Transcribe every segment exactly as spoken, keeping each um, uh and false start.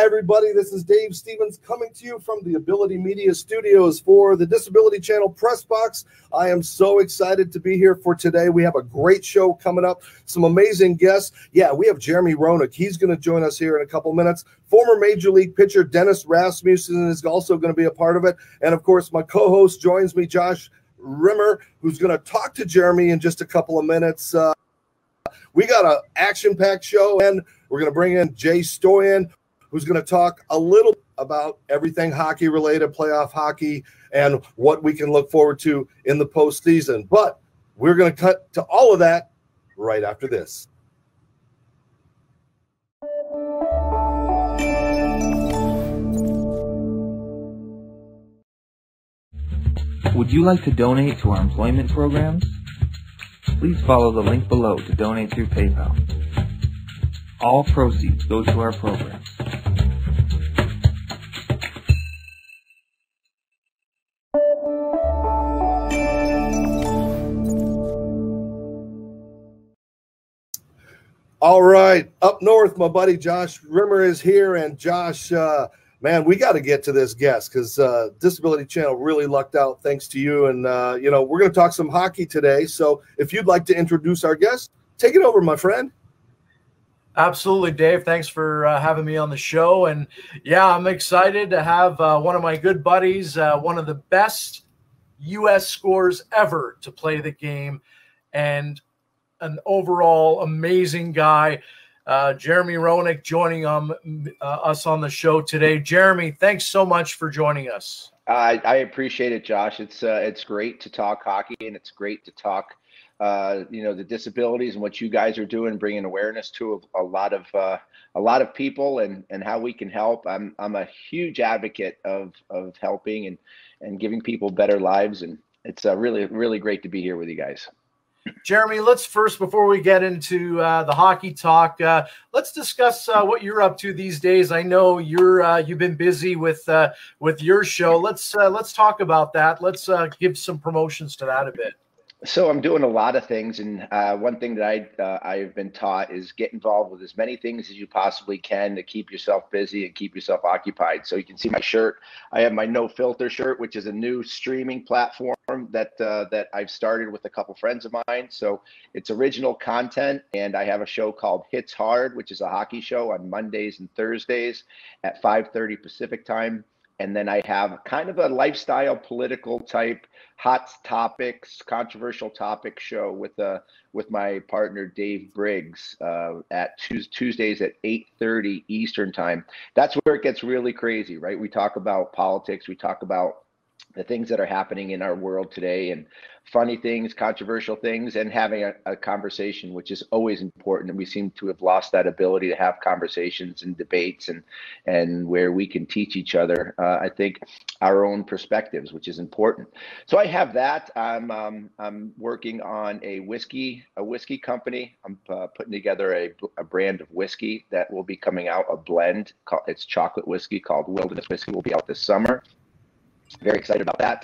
everybody. This is Dave Stevens coming to you from the Ability Media Studios for the Disability Channel Press Box. I am so excited to be here for today. We have a great show coming up, some amazing guests. Yeah, we have Jeremy Roenick. He's going to join us here in a couple minutes. Former Major League pitcher Dennis Rasmussen is also going to be a part of it. And, of course, my co-host joins me, Josh Rimmer, who's going to talk to Jeremy in just a couple of minutes. Uh, we got an action-packed show, and we're going to bring in Jay Stoyan, who's going to talk a little about everything hockey-related, playoff hockey, and what we can look forward to in the postseason. But we're going to cut to all of that right after this. Would you like to donate to our employment programs? Please follow the link below to donate through PayPal. All proceeds go to our programs. All right, up north, my buddy Josh Rimmer is here, and Josh, uh, man, we got to get to this guest because uh, Disability Channel really lucked out thanks to you, and uh, you know we're going to talk some hockey today. So if you'd like to introduce our guest, take it over, my friend. Absolutely, Dave. Thanks for uh, having me on the show. And yeah, I'm excited to have uh, one of my good buddies, uh, one of the best U S scorers ever to play the game, and an overall amazing guy, uh, Jeremy Roenick, joining um, uh, us on the show today. Jeremy, thanks so much for joining us. I, I appreciate it, Josh. It's uh, it's great to talk hockey, and it's great to talk Uh, you know, the disabilities and what you guys are doing, bringing awareness to a, a lot of uh, a lot of people, and and how we can help. I'm I'm a huge advocate of of helping and and giving people better lives, and it's uh, really really great to be here with you guys. Jeremy, let's first, before we get into uh, the hockey talk, uh, let's discuss uh, what you're up to these days. I know you're uh, you've been busy with uh, with your show. Let's uh, let's talk about that. Let's uh, give some promotions to that a bit. So I'm doing a lot of things, and uh, one thing that I uh, I've been taught is get involved with as many things as you possibly can to keep yourself busy and keep yourself occupied. So you can see my shirt. I have my No Filter shirt, which is a new streaming platform that uh, that I've started with a couple friends of mine. So it's original content, and I have a show called Hits Hard, which is a hockey show on Mondays and Thursdays at five thirty Pacific time. And then I have kind of a lifestyle, political type, hot topics, controversial topic show with uh, with my partner Dave Briggs uh, at Tuesdays at eight thirty Eastern time. That's where it gets really crazy, right? We talk about politics, we talk about the things that are happening in our world today, and funny things, controversial things, and having a, a conversation, which is always important. And we seem to have lost that ability to have conversations and debates, and and where we can teach each other, uh, I think, our own perspectives, which is important. So I have that. I'm um, I'm working on a whiskey a whiskey company. I'm uh, putting together a, a brand of whiskey that will be coming out, a blend. Called, it's chocolate whiskey called Wilderness Whiskey. Will be out this summer. Very excited about that.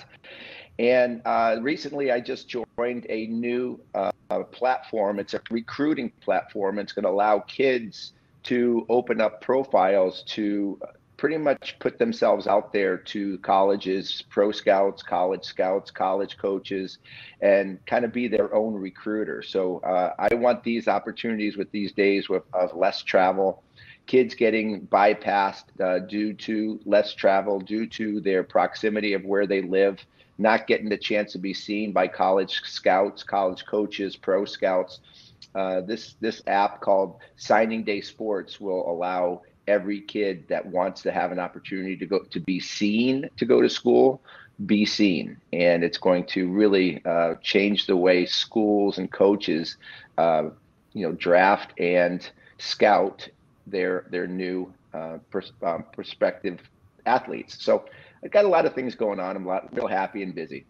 And uh, recently, I just joined a new uh, platform. It's a recruiting platform. It's going to allow kids to open up profiles to pretty much put themselves out there to colleges, pro scouts, college scouts, college coaches, and kind of be their own recruiter. So uh, I want these opportunities with these days with, of less travel, kids getting bypassed uh, due to less travel, due to their proximity of where they live, not getting the chance to be seen by college scouts, college coaches, pro scouts. Uh, this this app called Signing Day Sports will allow every kid that wants to have an opportunity to go to be seen to go to school, be seen. And it's going to really uh, change the way schools and coaches, uh, you know, draft and scout their their new uh, pers um, prospective athletes. So I got a lot of things going on. I'm a lot, real happy and busy.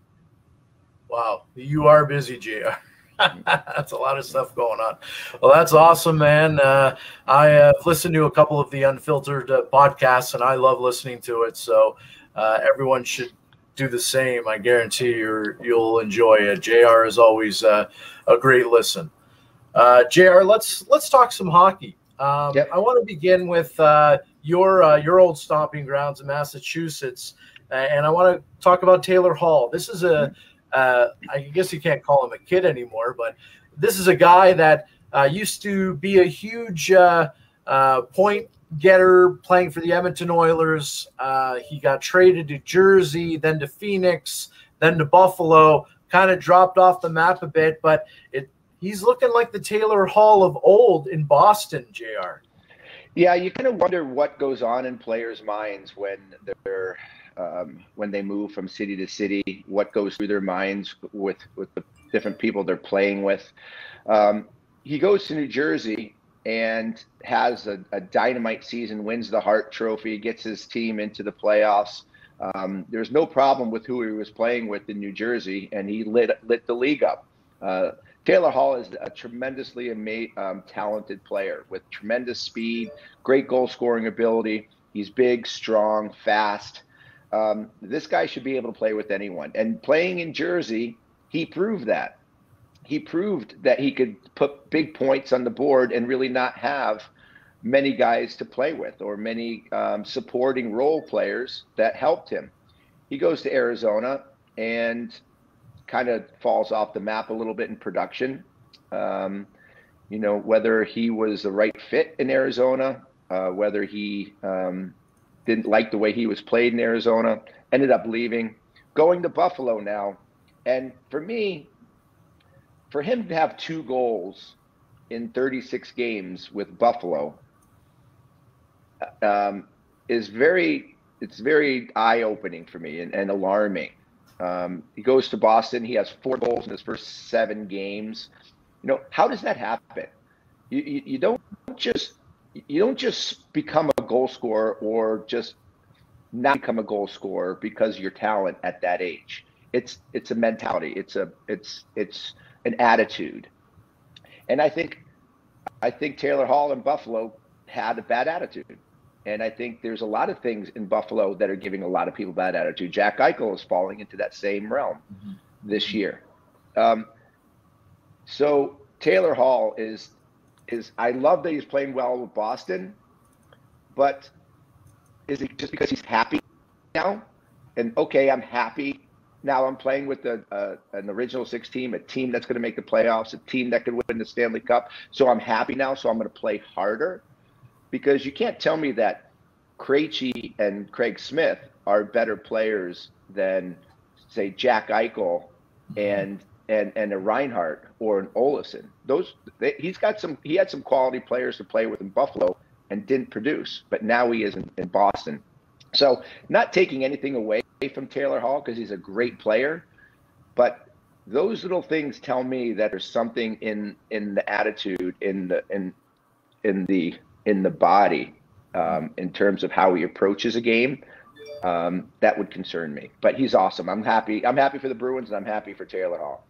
Wow, you are busy, J R. That's a lot of stuff going on. Well, that's awesome, man. Uh, I have listened to a couple of the Unfiltered uh, podcasts, and I love listening to it. So uh, everyone should do the same. I guarantee you're, you'll enjoy it. J R is always uh, a great listen. Uh, J R, let's let's talk some hockey. Um, yep. I want to begin with uh, your uh, your old stomping grounds in Massachusetts, uh, and I want to talk about Taylor Hall. This is a, uh, I guess you can't call him a kid anymore, but this is a guy that uh, used to be a huge uh, uh, point getter playing for the Edmonton Oilers. Uh, he got traded to Jersey, then to Phoenix, then to Buffalo, kind of dropped off the map a bit, but it he's looking like the Taylor Hall of old in Boston, J R. Yeah, you kind of wonder what goes on in players' minds when they're um, when they move from city to city. What goes through their minds with with the different people they're playing with. Um, he goes to New Jersey and has a, a dynamite season, wins the Hart Trophy, gets his team into the playoffs. Um, there's no problem with who he was playing with in New Jersey, and he lit lit the league up. Uh, Taylor Hall is a tremendously ama- um, talented player with tremendous speed, great goal scoring ability. He's big, strong, fast. Um, this guy should be able to play with anyone. And playing in Jersey, he proved that. He proved that he could put big points on the board and really not have many guys to play with or many um, supporting role players that helped him. He goes to Arizona and kind of falls off the map a little bit in production. Um, you know, whether he was the right fit in Arizona, uh, whether he um, didn't like the way he was played in Arizona, ended up leaving, going to Buffalo now. And for me, for him to have two goals in thirty-six games with Buffalo um, is very, it's very eye-opening for me and, and alarming. Um, he goes to Boston. He has four goals in his first seven games. You know, how does that happen? You, you, you don't just you don't just become a goal scorer or just not become a goal scorer because of your talent at that age. It's it's a mentality. It's a it's it's an attitude. And I think I think Taylor Hall in Buffalo had a bad attitude. And I think there's a lot of things in Buffalo that are giving a lot of people bad attitude. Jack Eichel is falling into that same realm mm-hmm. this year. Um, so Taylor Hall is, is I love that he's playing well with Boston, but is it just because he's happy now? And okay, I'm happy. Now I'm playing with a, uh, an original six team, a team that's going to make the playoffs, a team that could win the Stanley Cup. So I'm happy now, so I'm going to play harder. Because you can't tell me that Krejci and Craig Smith are better players than, say, Jack Eichel and and and a Reinhart or an Olofsson. Those they, he's got some. He had some quality players to play with in Buffalo and didn't produce, but now he is in, in Boston. So not taking anything away from Taylor Hall because he's a great player, but those little things tell me that there's something in in the attitude in the in in the in the body, um, in terms of how he approaches a game, um, that would concern me. But he's awesome. I'm happy. I'm happy for the Bruins, and I'm happy for Taylor Hall.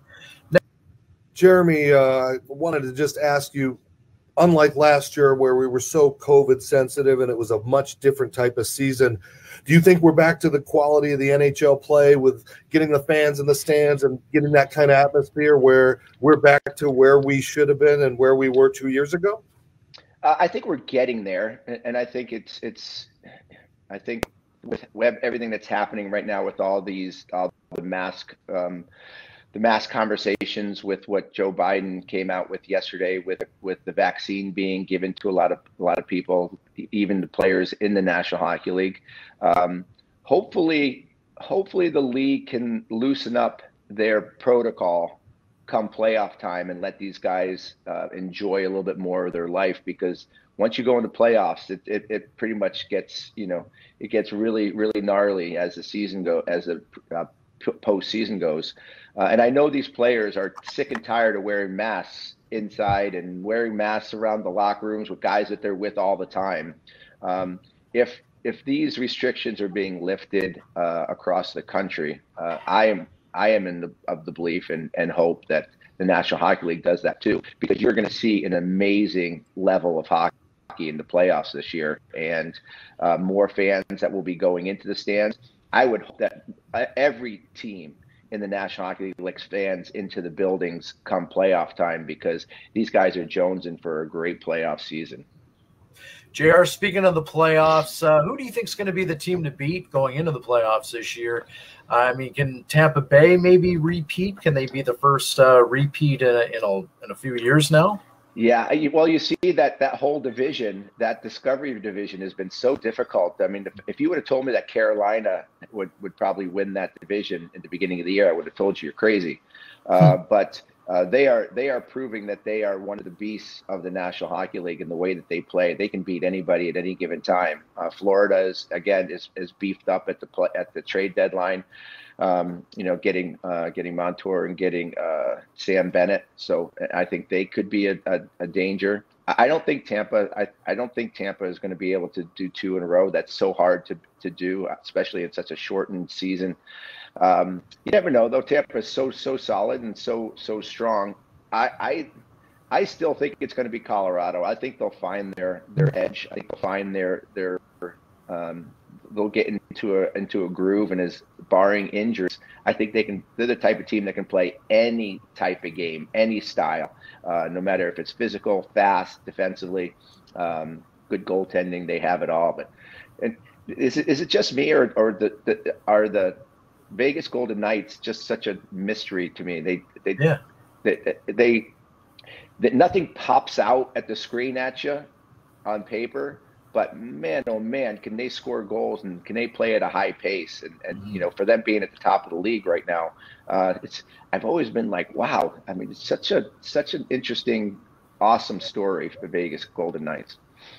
Jeremy, uh, wanted to just ask you, unlike last year where we were so COVID sensitive and it was a much different type of season, do you think we're back to the quality of the N H L play with getting the fans in the stands and getting that kind of atmosphere where we're back to where we should have been and where we were two years ago? Uh, I think we're getting there, and, and I think it's it's. I think with web everything that's happening right now with all these all the mask um, the mask conversations with what Joe Biden came out with yesterday with with the vaccine being given to a lot of a lot of people, even the players in the National Hockey League. Um, hopefully, hopefully the league can loosen up their protocol come playoff time and let these guys uh, enjoy a little bit more of their life, because once you go into playoffs, it, it, it pretty much gets, you know, it gets really, really gnarly as the season go, as the uh, postseason goes. Uh, and I know these players are sick and tired of wearing masks inside and wearing masks around the locker rooms with guys that they're with all the time. Um, if, if these restrictions are being lifted uh, across the country, uh, I am, I am in the, of the belief and, and hope that the National Hockey League does that too, because you're going to see an amazing level of hockey in the playoffs this year, and uh, more fans that will be going into the stands. I would hope that every team in the National Hockey League lets fans into the buildings come playoff time, because these guys are jonesing for a great playoff season. J R, speaking of the playoffs, uh, who do you think is going to be the team to beat going into the playoffs this year? Uh, I mean, can Tampa Bay maybe repeat? Can they be the first uh, repeat in a, in, a, in a few years now? Yeah, well, you see that that whole division, that Discovery division, has been so difficult. I mean, if, if you would have told me that Carolina would, would probably win that division at the beginning of the year, I would have told you you're crazy. Uh, but uh, they are they are proving that they are one of the beasts of the National Hockey League in the way that they play. They can beat anybody at any given time. Uh, Florida is again is, is beefed up at the play, at the trade deadline. Um, you know, getting uh, getting Montour and getting uh, Sam Bennett. So I think they could be a, a, a danger. I don't think Tampa. I, I don't think Tampa is going to be able to do two in a row. That's so hard to to do, especially in such a shortened season. Um, you never know, though. Tampa is so so solid and so so strong. I I, I still think it's going to be Colorado. I think they'll find their their edge. I think they'll find their their. Um, they'll get into a into a groove, and as barring injuries, I think they can. They're the type of team that can play any type of game, any style, uh, no matter if it's physical, fast, defensively, um, good goaltending. They have it all. But and is it is it just me, or or the, the are the Vegas Golden Knights just such a mystery to me? They they yeah they they that nothing pops out at the screen at you on paper. But man, oh man, can they score goals and can they play at a high pace? And, and you know, for them being at the top of the league right now, uh, it's I've always been like, wow. I mean, it's such a such an interesting, awesome story for the Vegas Golden Knights.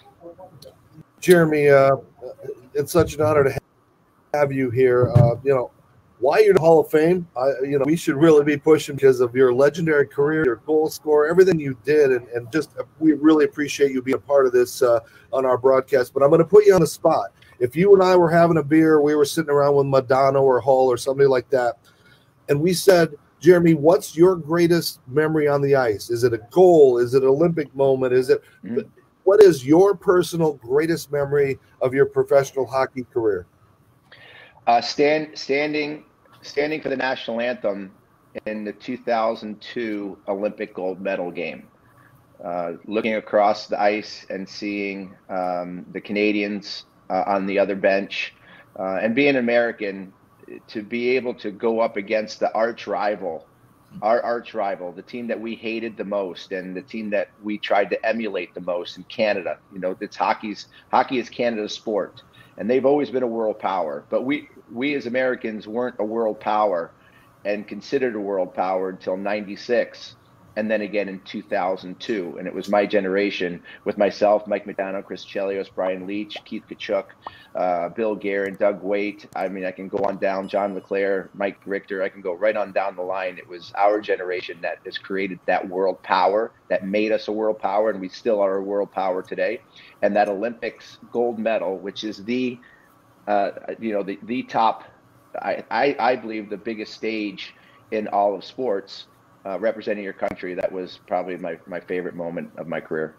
Jeremy, uh, it's such an honor to have you here. Uh, you know, why you're in the Hall of Fame? I, you know, we should really be pushing because of your legendary career, your goal scorer, everything you did, and, and just we really appreciate you being a part of this uh, on our broadcast. But I'm going to put you on the spot. If you and I were having a beer, we were sitting around with Madonna or Hall or somebody like that, and we said, Jeremy, what's your greatest memory on the ice? Is it a goal? Is it an Olympic moment? Is it mm-hmm. What is your personal greatest memory of your professional hockey career? Uh, stand standing. Standing for the national anthem in the two thousand two Olympic gold medal game, uh, looking across the ice and seeing um, the Canadians uh, on the other bench, uh, and being American, to be able to go up against the arch rival, our arch rival, the team that we hated the most and the team that we tried to emulate the most in Canada. You know, it's hockey's hockey is Canada's sport. And they've always been a world power, but we we as Americans weren't a world power and considered a world power until ninety-six, and then again in two thousand two. And it was my generation with myself, Mike McDonough, Chris Chelios, Brian Leach, Keith Kachuk, uh, Bill Guerin, Doug Waite. I mean, I can go on down, John LeClaire, Mike Richter. I can go right on down the line. It was our generation that has created that world power, that made us a world power, and we still are a world power today. And that Olympics gold medal, which is the, uh, you know, the, the top, I, I, I believe the biggest stage in all of sports, uh, representing your country. That was probably my, my favorite moment of my career.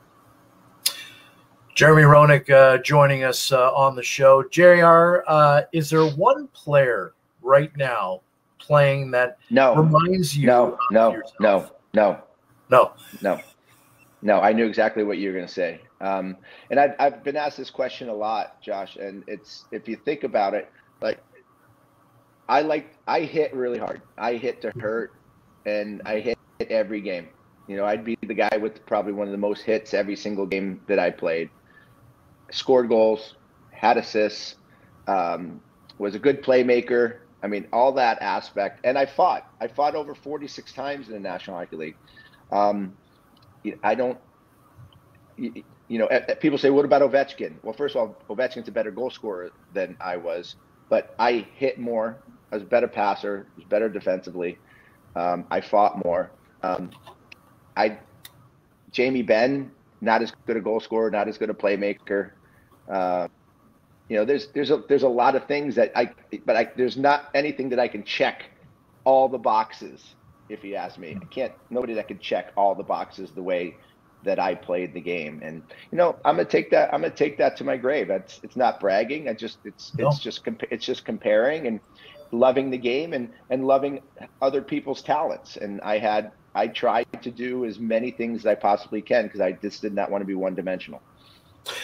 Jeremy Roenick uh, joining us uh, on the show. J R, uh, is there one player right now playing that no. reminds you no, of no, yourself? No, no, no, no, no. I knew exactly what you were going to say. Um, and I've, I've been asked this question a lot, Josh, and it's, if you think about it, like I like, I hit really hard. I hit to hurt, and I hit every game. You know, I'd be the guy with probably one of the most hits every single game that I played. Scored goals, had assists, um, was a good playmaker. I mean, all that aspect. And I fought. I fought over forty-six times in the National Hockey League. Um, I don't, you, you know, people say, what about Ovechkin? Well, first of all, Ovechkin's a better goal scorer than I was, but I hit more. I was a better passer, was better defensively. Um, I fought more. Um, I, Jamie Benn, not as good a goal scorer, not as good a playmaker. Uh, you know, there's there's a there's a lot of things that I, but I, there's not anything that I can check all the boxes. If you ask me, I can't. Nobody that can check all the boxes the way that I played the game. And you know, I'm gonna take that. I'm gonna take that to my grave. It's it's not bragging. I just it's no. it's just compa- it's just comparing and loving the game and and loving other people's talents. And I had. I tried to do as many things as I possibly can because I just did not want to be one-dimensional.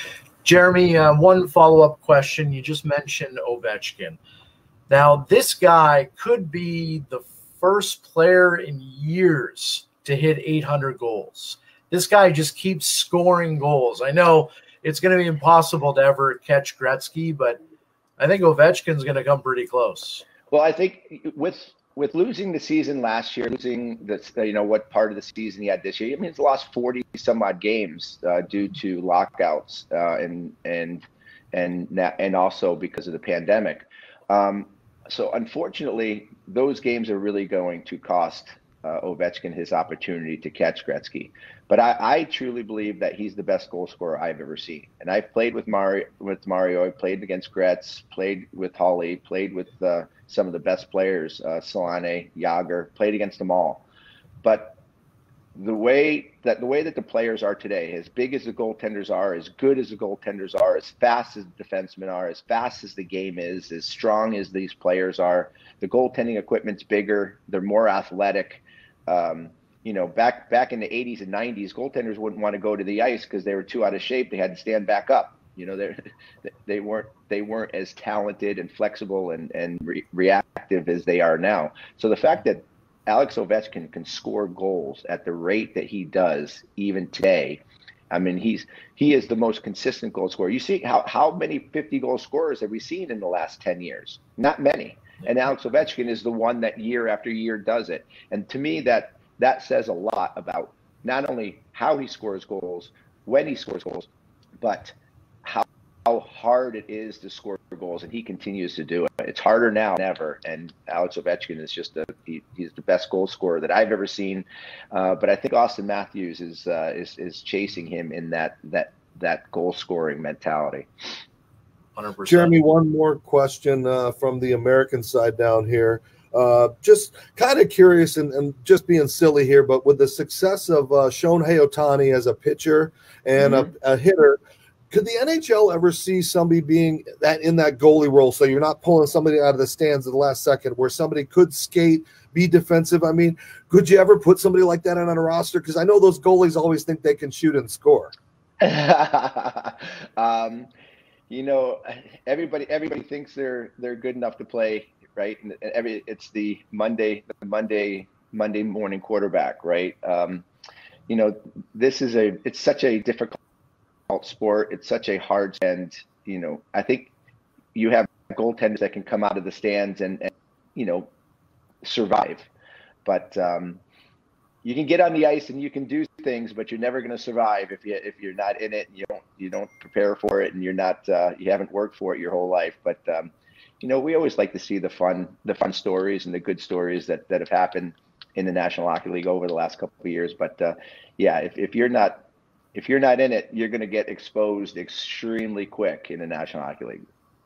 Jeremy, uh, one follow-up question. You just mentioned Ovechkin. Now, this guy could be the first player in years to hit eight hundred goals. This guy just keeps scoring goals. I know it's going to be impossible to ever catch Gretzky, but I think Ovechkin's going to come pretty close. Well, I think with with losing the season last year, losing the you know what part of the season he had this year, I mean, he's lost forty some odd games uh, due to lockouts uh, and and and and also because of the pandemic. Um, so unfortunately, those games are really going to cost uh, Ovechkin his opportunity to catch Gretzky. But I, I truly believe that he's the best goal scorer I've ever seen. And I've played with Mario, with Mario. I played against Gretz, played with Holly, played with uh, some of the best players, uh, Solane, Yager, played against them all. But the way that the way that the players are today, as big as the goaltenders are, as good as the goaltenders are, as fast as the defensemen are, as fast as the game is, as strong as these players are, the goaltending equipment's bigger. They're more athletic. Um, you know, back back in the eighties and nineties, goaltenders wouldn't want to go to the ice because they were too out of shape. They had to stand back up. You know, they they weren't they weren't as talented and flexible and and re- reactive as they are now. So the fact that Alex Ovechkin can score goals at the rate that he does even today, I mean, he's he is the most consistent goal scorer. You see how how many fifty goal scorers have we seen in the last ten years? Not many. And Alex Ovechkin is the one that year after year does it. And to me, that that says a lot about not only how he scores goals, when he scores goals, but how how hard it is to score goals, and he continues to do it. It's harder now than ever, and Alex Ovechkin is just a he, he's the best goal scorer that I've ever seen. Uh, but I think Austin Matthews is uh, is is chasing him in that that that goal scoring mentality. one hundred percent. Jeremy, one more question uh, from the American side down here. Uh, just kind of curious and, and just being silly here, but with the success of uh, Shohei Ohtani as a pitcher and mm-hmm. a, a hitter, could the N H L ever see somebody being that in that goalie role? So you're not pulling somebody out of the stands at the last second, where somebody could skate, be defensive. I mean, could you ever put somebody like that on a roster? Because I know those goalies always think they can shoot and score. um, you know, everybody everybody thinks they're they're good enough to play, right? And every it's the Monday the Monday Monday morning quarterback, right? Um, you know, this is a it's such a difficult sport. It's such a hard, and you know, I think you have goaltenders that can come out of the stands and, and you know, survive, but um, you can get on the ice and you can do things, but you're never going to survive if you if you're not in it. And you don't you don't prepare for it, and you're not uh, you haven't worked for it your whole life. But um, you know, we always like to see the fun the fun stories and the good stories that that have happened in the National Hockey League over the last couple of years. But uh, yeah, if if you're not If you're not in it, you're going to get exposed extremely quick in the National Hockey League.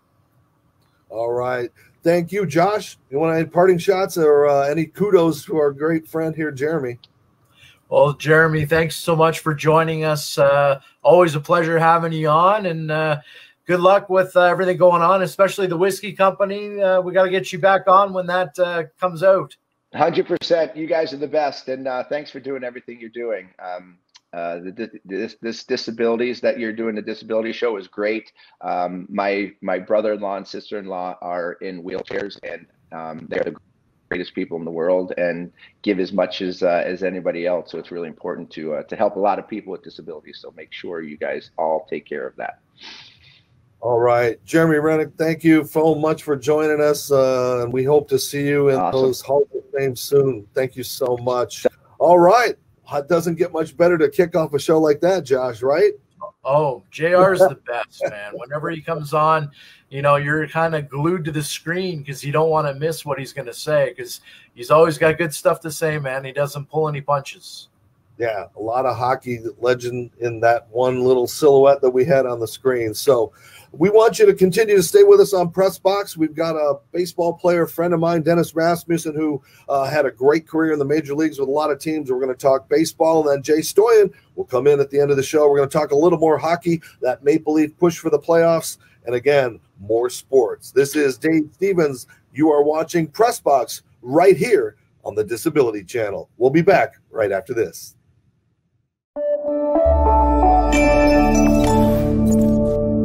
All right. Thank you, Josh. You want any parting shots or uh, any kudos to our great friend here, Jeremy? Well, Jeremy, thanks so much for joining us. Uh, always a pleasure having you on, and uh, good luck with uh, everything going on, especially the whiskey company. Uh, we got to get you back on when that uh, comes out. one hundred percent. You guys are the best, and uh, thanks for doing everything you're doing. Um, Uh, the, this, this disabilities that you're doing, the disability show is great. Um, my my brother-in-law and sister-in-law are in wheelchairs, and um, they're the greatest people in the world and give as much as uh, as anybody else. So it's really important to uh, to help a lot of people with disabilities. So make sure you guys all take care of that. All right, Jeremy Rennick, thank you so much for joining us, uh, and we hope to see you in awesome. those Halls of Fame soon. Thank you so much. All right. It doesn't get much better to kick off a show like that, Josh, right? Oh, J R is the best, man. Whenever he comes on, you know, you're kind of glued to the screen because you don't want to miss what he's going to say, because he's always got good stuff to say, man. He doesn't pull any punches. Yeah, a lot of hockey legend in that one little silhouette that we had on the screen. So we want you to continue to stay with us on Press Box. We've got a baseball player friend of mine, Dennis Rasmussen, who uh, had a great career in the major leagues with a lot of teams. We're going to talk baseball, and then Jay Stoyan will come in at the end of the show. We're going to talk a little more hockey, that Maple Leaf push for the playoffs, and again, more sports. This is Dave Stevens. You are watching Press Box right here on the Disability Channel. We'll be back right after this.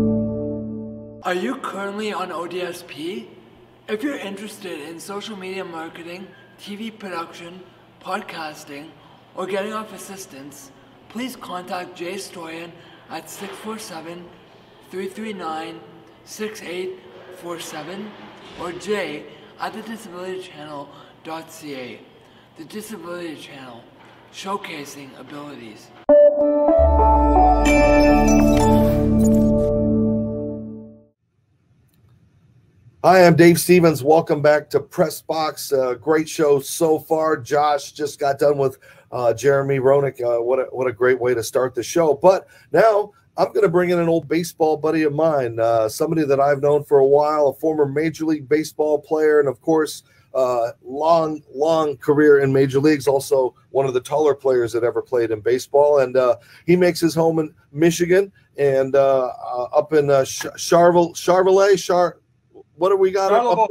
Are you currently on O D S P? If you're interested in social media marketing, T V production, podcasting, or getting off assistance, please contact Jay Stoyan at six four seven, three three nine, six eight four seven or Jay at the disability channel dot c a. The Disability Channel, showcasing abilities. Hi, I'm Dave Stevens. Welcome back to Press Box. Uh, great show so far. Josh just got done with uh, Jeremy Roenick. Uh, what a, what a great way to start the show. But now I'm going to bring in an old baseball buddy of mine, uh, somebody that I've known for a while, a former Major League Baseball player, and of course, uh, long, long career in major leagues. Also, one of the taller players that ever played in baseball. And uh, he makes his home in Michigan and uh, uh, up in uh, Charvel, Charlevoix, Char. What do we got? Charlevoix,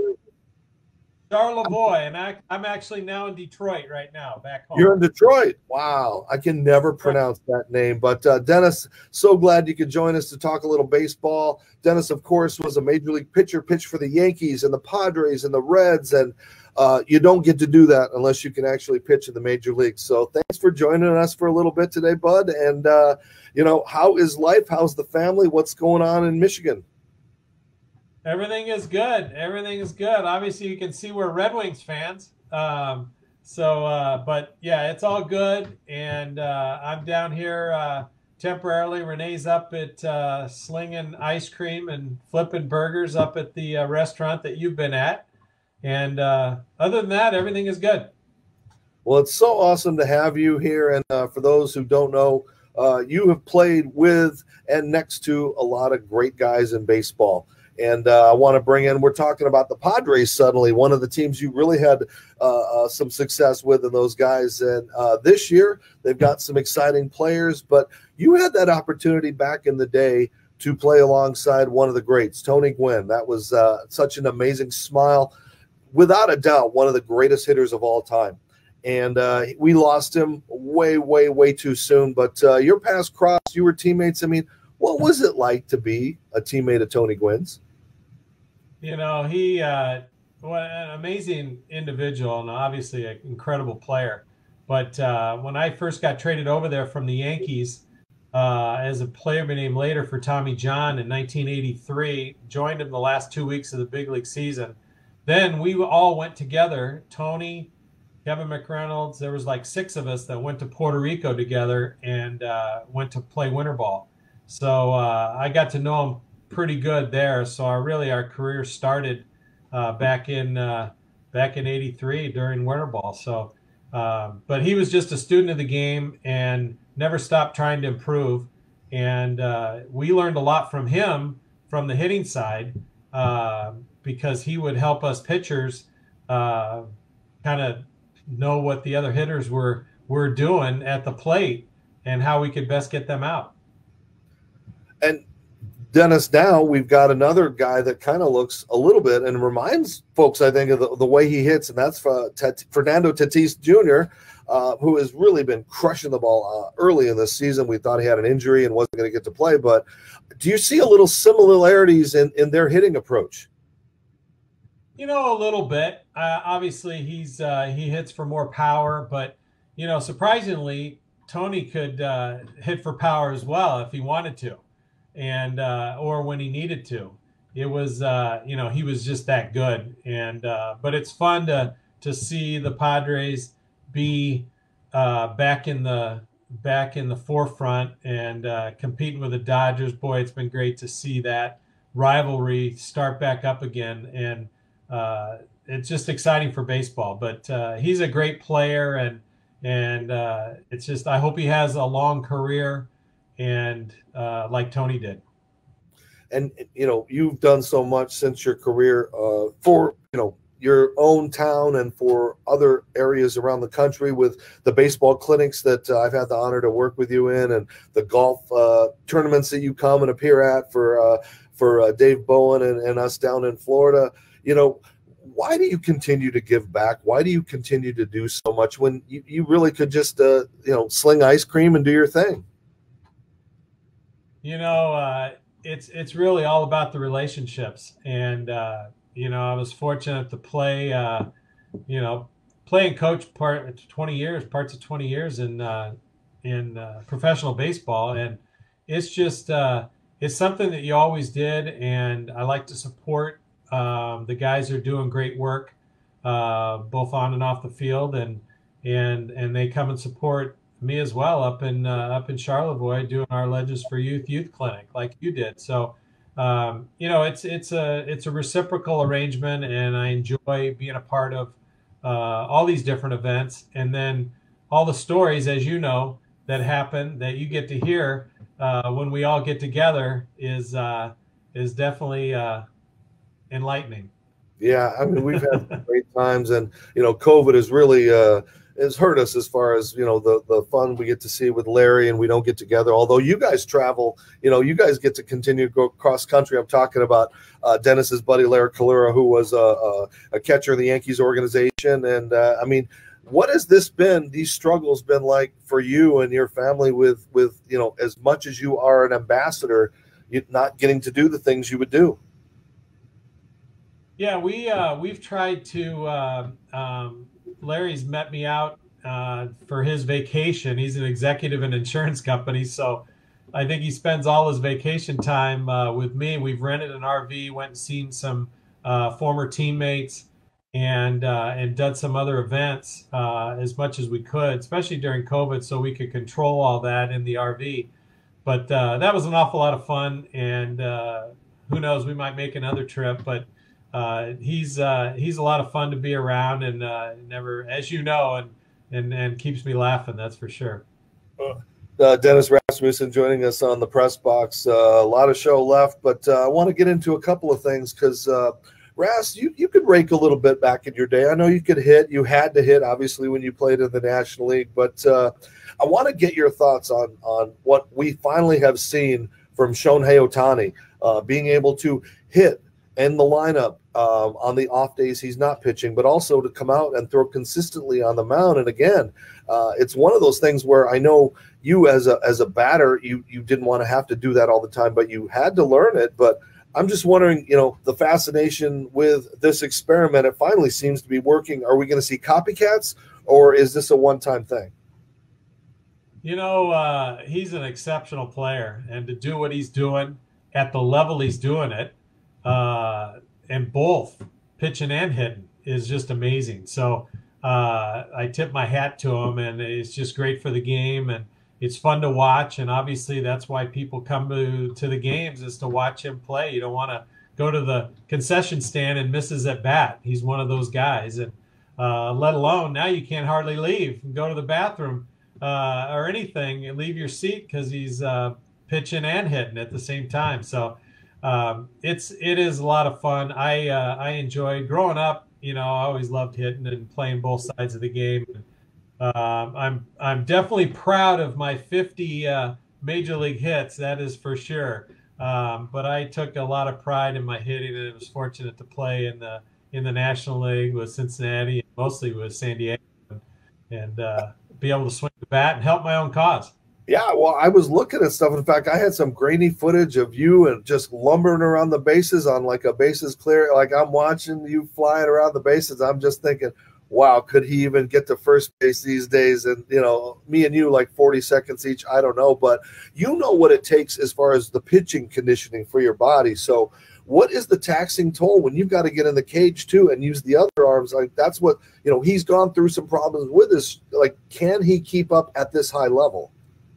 Charlevoix, and I, I'm actually now in Detroit right now, back home. You're in Detroit. Wow. I can never pronounce that name. But uh, Dennis, so glad you could join us to talk a little baseball. Dennis, of course, was a major league pitcher, pitched for the Yankees and the Padres and the Reds. And uh, you don't get to do that unless you can actually pitch in the major leagues. So thanks for joining us for a little bit today, bud. And, uh, you know, how is life? How's the family? What's going on in Michigan? Everything is good. Everything is good. Obviously, you can see we're Red Wings fans. Um, so, uh, but yeah, it's all good. And uh, I'm down here uh, temporarily. Renee's up at uh, slinging ice cream and flipping burgers up at the uh, restaurant that you've been at. And uh, other than that, everything is good. Well, it's so awesome to have you here. And uh, for those who don't know, uh, you have played with and next to a lot of great guys in baseball. And uh, I want to bring in, we're talking about the Padres suddenly, one of the teams you really had uh, uh, some success with in those guys. And uh, this year, they've got some exciting players. But you had that opportunity back in the day to play alongside one of the greats, Tony Gwynn. That was uh, such an amazing smile. Without a doubt, one of the greatest hitters of all time. And uh, we lost him way, way, way too soon. But uh, your paths crossed, you were teammates. I mean, what was it like to be a teammate of Tony Gwynn's? You know, he uh, what an amazing individual and obviously an incredible player. But uh, when I first got traded over there from the Yankees uh, as a player named later for Tommy John in nineteen eighty-three, joined him the last two weeks of the big league season. Then we all went together, Tony, Kevin McReynolds. There was like six of us that went to Puerto Rico together and uh, went to play winter ball. So uh, I got to know him pretty good there. So our really our career started uh, back in uh, back in eighty-three during winter ball. So, um, but he was just a student of the game and never stopped trying to improve. And uh, we learned a lot from him from the hitting side uh, because he would help us pitchers uh, kind of know what the other hitters were were doing at the plate and how we could best get them out. And Dennis, now we've got another guy that kind of looks a little bit and reminds folks, I think, of the, the way he hits, and that's for Tat- Fernando Tatis Junior, uh, who has really been crushing the ball uh, early in this season. We thought he had an injury and wasn't going to get to play, but do you see a little similarities in, in their hitting approach? You know, a little bit. Uh, obviously, he's uh, he hits for more power, but, you know, surprisingly, Tony could uh, hit for power as well if he wanted to. And uh, or when he needed to. It was uh, you know, he was just that good. And uh, but it's fun to to see the Padres be uh, back in the back in the forefront and uh, competing with the Dodgers. Boy, it's been great to see that rivalry start back up again, and uh, it's just exciting for baseball. But uh, he's a great player, and and uh, it's just I hope he has a long career. And uh, like Tony did. And, you know, you've done so much since your career uh, for, you know, your own town and for other areas around the country with the baseball clinics that uh, I've had the honor to work with you in, and the golf uh, tournaments that you come and appear at for uh, for uh, Dave Bowen and, and us down in Florida. You know, why do you continue to give back? Why do you continue to do so much when you, you really could just, uh, you know, sling ice cream and do your thing? You know, uh, it's it's really all about the relationships. And uh, you know, I was fortunate to play, uh, you know, play and coach part twenty years, parts of twenty years in uh, in uh, professional baseball, and it's just uh, it's something that you always did, and I like to support um, the guys who are doing great work, uh, both on and off the field, and and and they come and support me as well up in uh, up in Charlevoix doing our Legends for Youth youth clinic like you did. So um, you know, it's it's a it's a reciprocal arrangement, and I enjoy being a part of uh, all these different events, and then all the stories, as you know, that happen that you get to hear uh, when we all get together is uh, is definitely uh, enlightening. Yeah, I mean, we've had great times, and you know, COVID has really uh, has hurt us as far as, you know, the the fun we get to see with Larry, and we don't get together. Although you guys travel, you know, you guys get to continue to go cross country. I'm talking about uh, Dennis's buddy Larry Kalura, who was a, a, a catcher in the Yankees organization, and uh, I mean, what has this been? These struggles been like for you and your family with with you know, as much as you are an ambassador, you not getting to do the things you would do. Yeah, we uh, we've tried to. Uh, um, Larry's met me out uh, for his vacation. He's an executive in an insurance company, so I think he spends all his vacation time uh, with me. We've rented an R V, went and seen some uh, former teammates, and uh, and done some other events uh, as much as we could, especially during COVID, so we could control all that in the R V. But uh, that was an awful lot of fun, and uh, who knows, we might make another trip, but. Uh, he's uh, he's a lot of fun to be around, and uh, never, as you know, and and and keeps me laughing. That's for sure. Uh, Dennis Rasmussen joining us on the press box. Uh, a lot of show left, but uh, I want to get into a couple of things because uh, Ras, you you could rake a little bit back in your day. I know you could hit. You had to hit, obviously, when you played in the National League. But uh, I want to get your thoughts on on what we finally have seen from Shohei Ohtani, uh, being able to hit in the lineup um, on the off days he's not pitching, but also to come out and throw consistently on the mound. And again, uh, it's one of those things where I know you as a as a batter, you you didn't want to have to do that all the time, but you had to learn it. But I'm just wondering, you know, the fascination with this experiment, it finally seems to be working. Are we going to see copycats, or is this a one-time thing? You know, uh, he's an exceptional player, and to do what he's doing at the level he's doing it, Uh, and both pitching and hitting is just amazing. So uh, I tip my hat to him, and it's just great for the game, and it's fun to watch. And obviously that's why people come to, to the games, is to watch him play. You don't want to go to the concession stand and miss his at bat. He's one of those guys, and uh, let alone now you can't hardly leave and go to the bathroom uh, or anything and leave your seat because he's uh, pitching and hitting at the same time. So Um, it's it is a lot of fun. I uh, I enjoy growing up. You know, I always loved hitting and playing both sides of the game. Um, I'm I'm definitely proud of my fifty uh, major league hits. That is for sure. Um, but I took a lot of pride in my hitting, and I was fortunate to play in the in the National League with Cincinnati, and mostly with San Diego, and, and uh, be able to swing the bat and help my own cause. Yeah, well, I was looking at stuff. In fact, I had some grainy footage of you and just lumbering around the bases on like a bases clear. Like I'm watching you flying around the bases. I'm just thinking, wow, could he even get to first base these days? And, you know, me and you like forty seconds each. I don't know. But you know what it takes as far as the pitching conditioning for your body. So what is the taxing toll when you've got to get in the cage too and use the other arms? Like that's what, you know, he's gone through some problems with this. Like, can he keep up at this high level?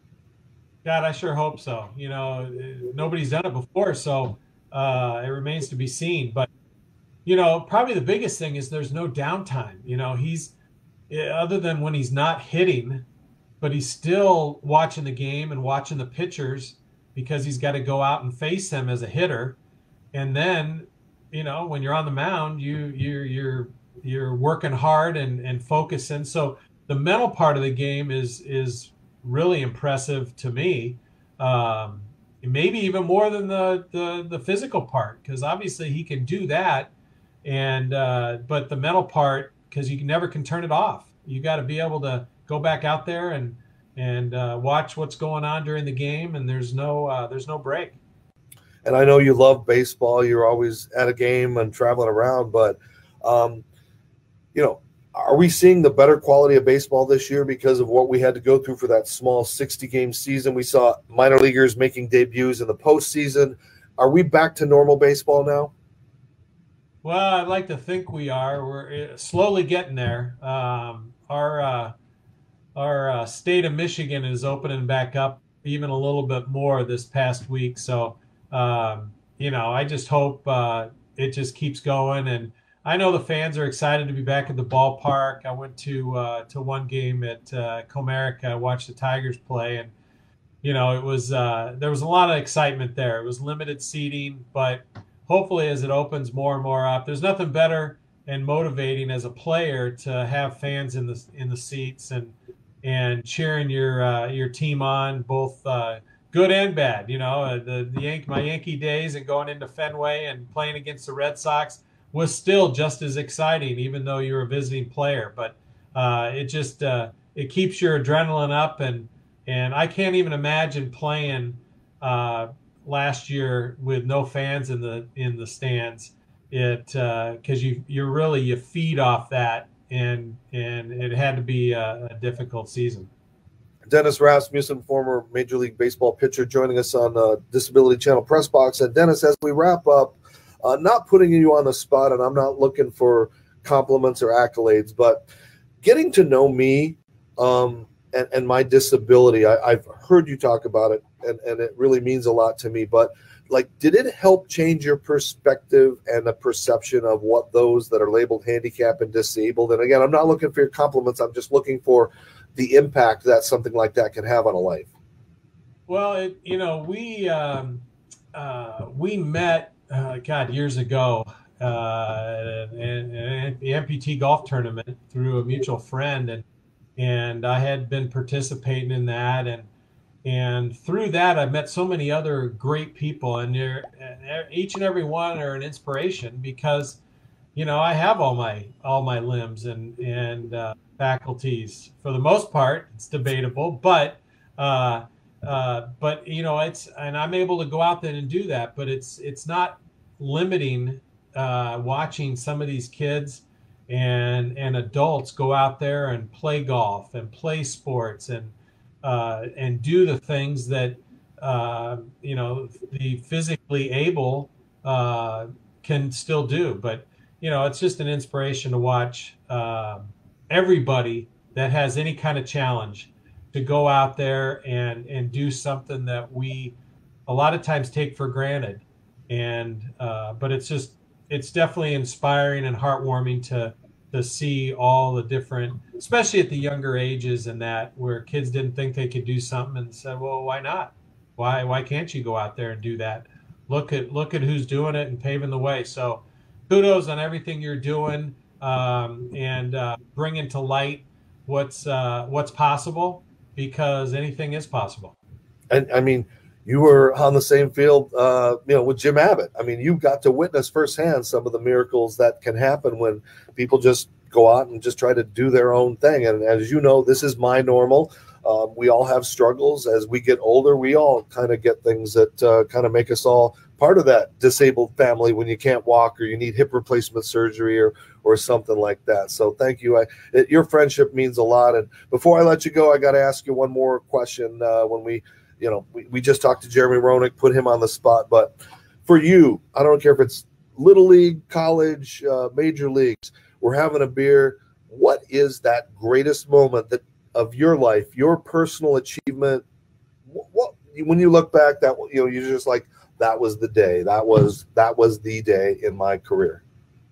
God, I sure hope so. You know, nobody's done it before, so uh, it remains to be seen. But, you know, probably the biggest thing is there's no downtime. You know, he's, other than when he's not hitting, but he's still watching the game and watching the pitchers because he's got to go out and face them as a hitter. And then, you know, when you're on the mound, you, you're, you're, you're working hard and, and focusing. So the mental part of the game is, is, really impressive to me, um, maybe even more than the the, the physical part, because obviously he can do that, and uh, but the mental part, because you can never can turn it off. You got to be able to go back out there and and uh, watch what's going on during the game, and there's no uh, there's no break. and I know you love baseball. You're always at a game and traveling around, but um, you know, are we seeing the better quality of baseball this year because of what we had to go through for that small sixty game season? We saw minor leaguers making debuts in the postseason. Are we back to normal baseball now? Well, I'd like to think we are. We're slowly getting there. Um, our uh, our uh, state of Michigan is opening back up even a little bit more this past week. So, um, you know, I just hope uh, it just keeps going. And I know the fans are excited to be back at the ballpark. I went to uh, to one game at uh, Comerica. I watched the Tigers play, and you know, it was uh, there was a lot of excitement there. It was limited seating, but hopefully, as it opens more and more up, there's nothing better and motivating as a player to have fans in the in the seats and and cheering your uh, your team on, both uh, good and bad. You know, uh, the the Yankee, my Yankee days and going into Fenway and playing against the Red Sox was still just as exciting, even though you're a visiting player. But uh, it just uh, it keeps your adrenaline up, and and I can't even imagine playing uh, last year with no fans in the in the stands. It because uh, you you really you feed off that, and and it had to be a, a difficult season. Dennis Rasmussen, former Major League Baseball pitcher, joining us on uh, Disability Channel Press Box. And Dennis, as we wrap up, uh, not putting you on the spot, and I'm not looking for compliments or accolades, but getting to know me um, and, and my disability. I, I've heard you talk about it, and, and it really means a lot to me. But like, did it help change your perspective and the perception of what those that are labeled handicapped and disabled? And again, I'm not looking for your compliments. I'm just looking for the impact that something like that can have on a life. Well, it, you know, we um, uh, we met, uh, God, years ago uh, in, in the amputee golf tournament through a mutual friend, and and I had been participating in that, and and through that I met so many other great people, and they're, each and every one are an inspiration because, you know, I have all my all my limbs and and uh, faculties. For the most part, it's debatable, but uh, uh, but you know, it's and I'm able to go out there and do that. But it's it's not limiting. Uh, watching some of these kids and and adults go out there and play golf and play sports and uh, and do the things that uh, you know the physically able uh, can still do. But you know, it's just an inspiration to watch uh, everybody that has any kind of challenge to go out there and, and do something that we a lot of times take for granted. And, uh, but it's just, it's definitely inspiring and heartwarming to, to see all the different, especially at the younger ages and that where kids didn't think they could do something and said, well, why not? Why, why can't you go out there and do that? Look at, look at who's doing it and paving the way. So, kudos on everything you're doing um, and uh, bringing to light what's uh, what's possible, because anything is possible. And I mean, you were on the same field, uh, you know, with Jim Abbott. I mean, you got to witness firsthand some of the miracles that can happen when people just go out and just try to do their own thing. And as you know, this is my normal. Um, we all have struggles. As we get older, we all kind of get things that uh, kind of make us all part of that disabled family when you can't walk or you need hip replacement surgery or or something like that. So thank you. I, it, your friendship means a lot. And before I let you go, I got to ask you one more question. Uh, when we, you know, we, we just talked to Jeremy Roenick, put him on the spot. But for you, I don't care if it's little league, college, uh, major leagues, we're having a beer. What is that greatest moment that of your life, your personal achievement? What, what when you look back, that you know, you're just like, that was the day. That was that was the day in my career.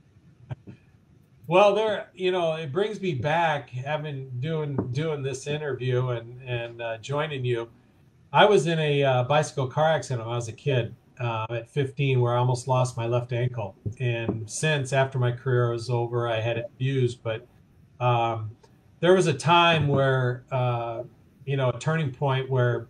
Well, there, you know, it brings me back having doing doing this interview and and uh, joining you. I was in a uh, bicycle car accident when I was a kid uh, at fifteen, where I almost lost my left ankle. And since after my career was over, I had it fused. But um, there was a time where, uh, you know, a turning point where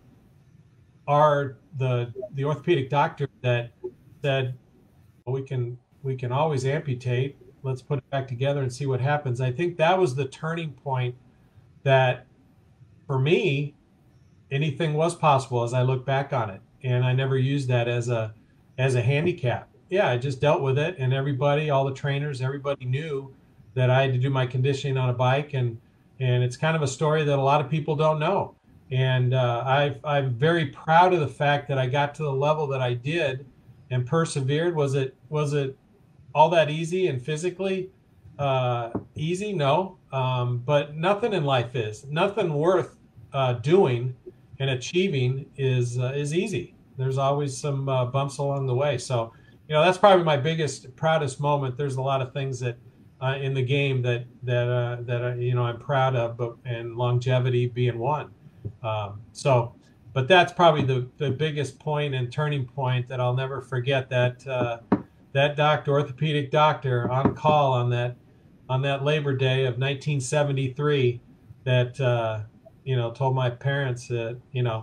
our the the orthopedic doctor that said, well, we can we can always amputate. Let's put it back together and see what happens. I think that was the turning point that, for me, anything was possible as I look back on it. And I never used that as a as a handicap. Yeah, I just dealt with it, and everybody, all the trainers, everybody knew that I had to do my conditioning on a bike, and and it's kind of a story that a lot of people don't know. And uh, I, I'm very proud of the fact that I got to the level that I did and persevered. Was it was it all that easy and physically uh, easy? No, um, but nothing in life is. Nothing worth uh, doing and achieving is uh, is easy. There's always some uh, bumps along the way. So, you know, that's probably my biggest, proudest moment. There's a lot of things that uh, in the game that that uh, that uh, you know I'm proud of, but and longevity being one. Um, so, but that's probably the the biggest point and turning point that I'll never forget. That uh, that doctor, orthopedic doctor, on call on that on that Labor Day of nineteen seventy-three, that uh, you know told my parents that you know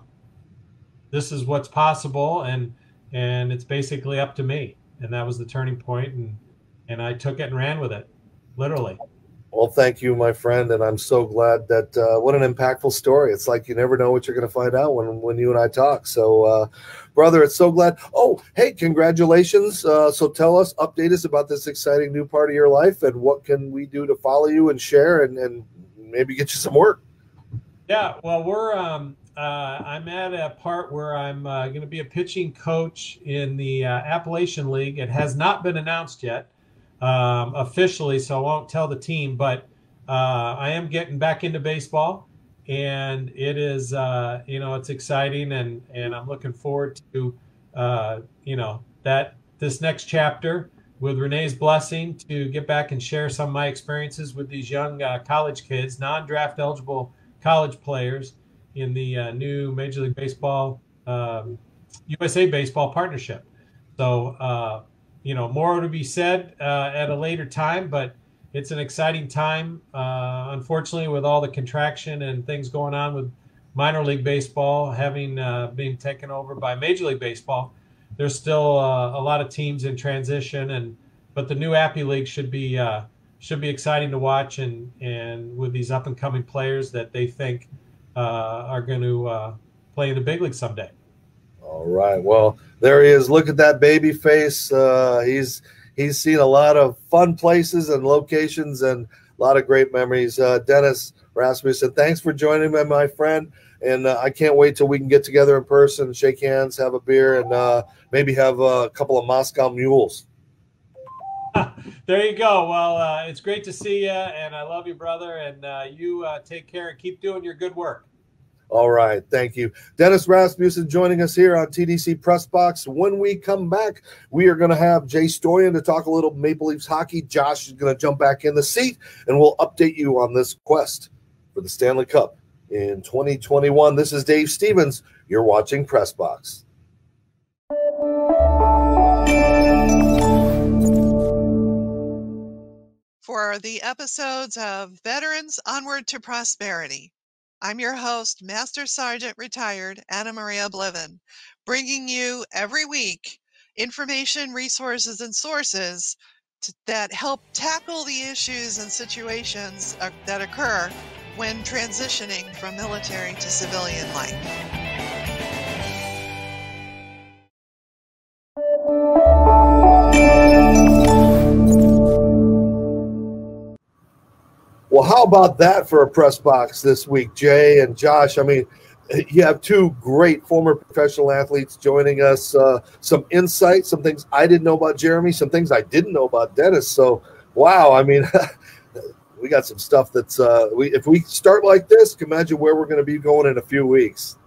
this is what's possible, and and it's basically up to me. And that was the turning point, and and I took it and ran with it, literally. Well, thank you, my friend, and I'm so glad that uh, what an impactful story. It's like you never know what you're going to find out when when you and I talk. So, uh, brother, it's so glad. Oh, hey, congratulations. Uh, so tell us, update us about this exciting new part of your life, and what can we do to follow you and share and, and maybe get you some work? Yeah, well, we're um, uh, I'm at a part where I'm uh, going to be a pitching coach in the uh, Appalachian League. It has not been announced yet. Um, officially, so I won't tell the team, but uh, I am getting back into baseball, and it is, uh, you know, it's exciting, and, and I'm looking forward to, uh, you know, that this next chapter with Renee's blessing to get back and share some of my experiences with these young uh, college kids, non-draft eligible college players in the uh, new Major League Baseball, um, U S A Baseball partnership. So, uh, you know, more to be said uh, at a later time, but it's an exciting time. Uh, unfortunately, with all the contraction and things going on with minor league baseball having uh, been taken over by Major League Baseball, there's still uh, a lot of teams in transition. And but the new Appy League should be uh, should be exciting to watch, and and with these up and coming players that they think uh, are going to uh, play in the big league someday. All right. Well, there he is. Look at that baby face. Uh, he's he's seen a lot of fun places and locations and a lot of great memories. Uh, Dennis Rasmussen, thanks for joining me, my friend. And uh, I can't wait till we can get together in person, shake hands, have a beer, and uh, maybe have a couple of Moscow mules. There you go. Well, uh, it's great to see you, and I love you, brother. And uh, you uh, take care and keep doing your good work. All right. Thank you. Dennis Rasmussen joining us here on T D C Press Box. When we come back, we are going to have Jay Stoyan to talk a little Maple Leafs hockey. Josh is going to jump back in the seat, and we'll update you on this quest for the Stanley Cup in twenty twenty-one. This is Dave Stevens. You're watching Press Box. For the episodes of Veterans Onward to Prosperity, I'm your host, Master Sergeant Retired Anna Maria Bliven, bringing you every week information, resources, and sources to, that help tackle the issues and situations uh, that occur when transitioning from military to civilian life. Well, how about that for a press box this week, Jay and Josh? I mean, you have two great former professional athletes joining us. Uh, some insight, some things I didn't know about Jeremy, some things I didn't know about Dennis. So, wow, I mean, we got some stuff that's uh, we if we start like this, can imagine where we're going to be going in a few weeks.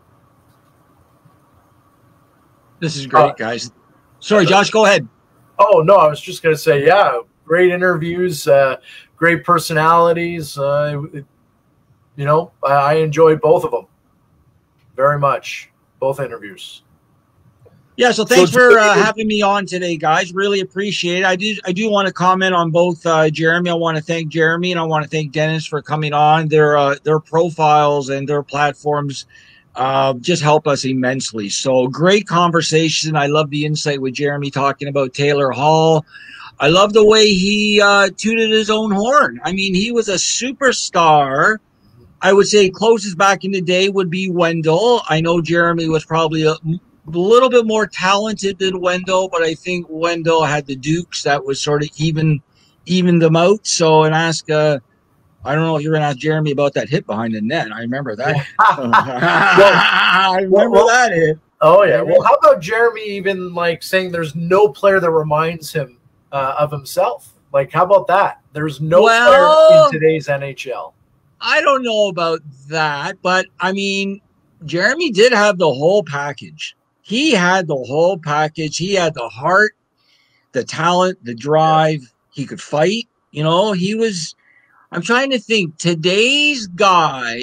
This is great, guys. Sorry, Josh, go ahead. Oh, no, I was just going to say, yeah, great interviews, uh, great personalities. Uh, it, you know, I, I enjoyed both of them very much, both interviews. Yeah, so thanks so, for uh, having me on today, guys. Really appreciate it. I do I do want to comment on both uh, Jeremy. I want to thank Jeremy, and I want to thank Dennis for coming on. Their uh, their profiles and their platforms uh, just help us immensely. So great conversation. I love the insight with Jeremy talking about Taylor Hall. I love the way he uh, tooted his own horn. I mean, he was a superstar. I would say closest back in the day would be Wendell. I know Jeremy was probably a, little bit more talented than Wendell, but I think Wendell had the Dukes that was sort of even, even them out. So, and ask, uh, I don't know if you're going to ask Jeremy about that hit behind the net. I remember that. well, I remember well, that hit. Oh, yeah. Well, how about Jeremy even like saying there's no player that reminds him uh, of himself? Like, how about that? There's no well, player in today's N H L. I don't know about that, but I mean, Jeremy did have the whole package. He had the whole package. He had the heart, the talent, the drive. Yeah. He could fight. You know, he was, I'm trying to think, today's guy,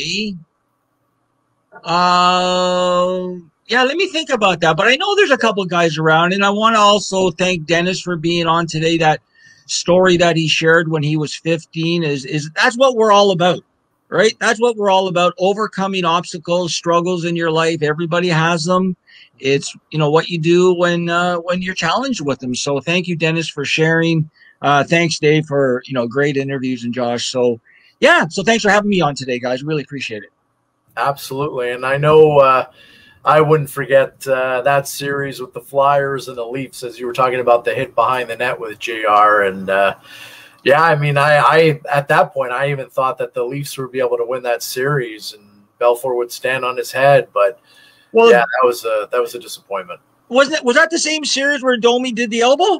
uh, yeah, let me think about that. But I know there's a couple of guys around, and I want to also thank Dennis for being on today. That story that he shared when he was fifteen is, is that's what we're all about. Right? That's what we're all about. Overcoming obstacles, struggles in your life. Everybody has them. It's, you know, what you do when, uh, when you're challenged with them. So thank you, Dennis, for sharing. Uh, thanks, Dave, for, you know, great interviews, and Josh. So yeah. So thanks for having me on today, guys. Really appreciate it. Absolutely. And I know, uh, I wouldn't forget, uh, that series with the Flyers and the Leafs, as you were talking about the hit behind the net with J R, and, uh, yeah, I mean, I, I at that point, I even thought that the Leafs would be able to win that series and Belfour would stand on his head. But, well, yeah, that was a that was a disappointment. Wasn't it, was that the same series where Domi did the elbow?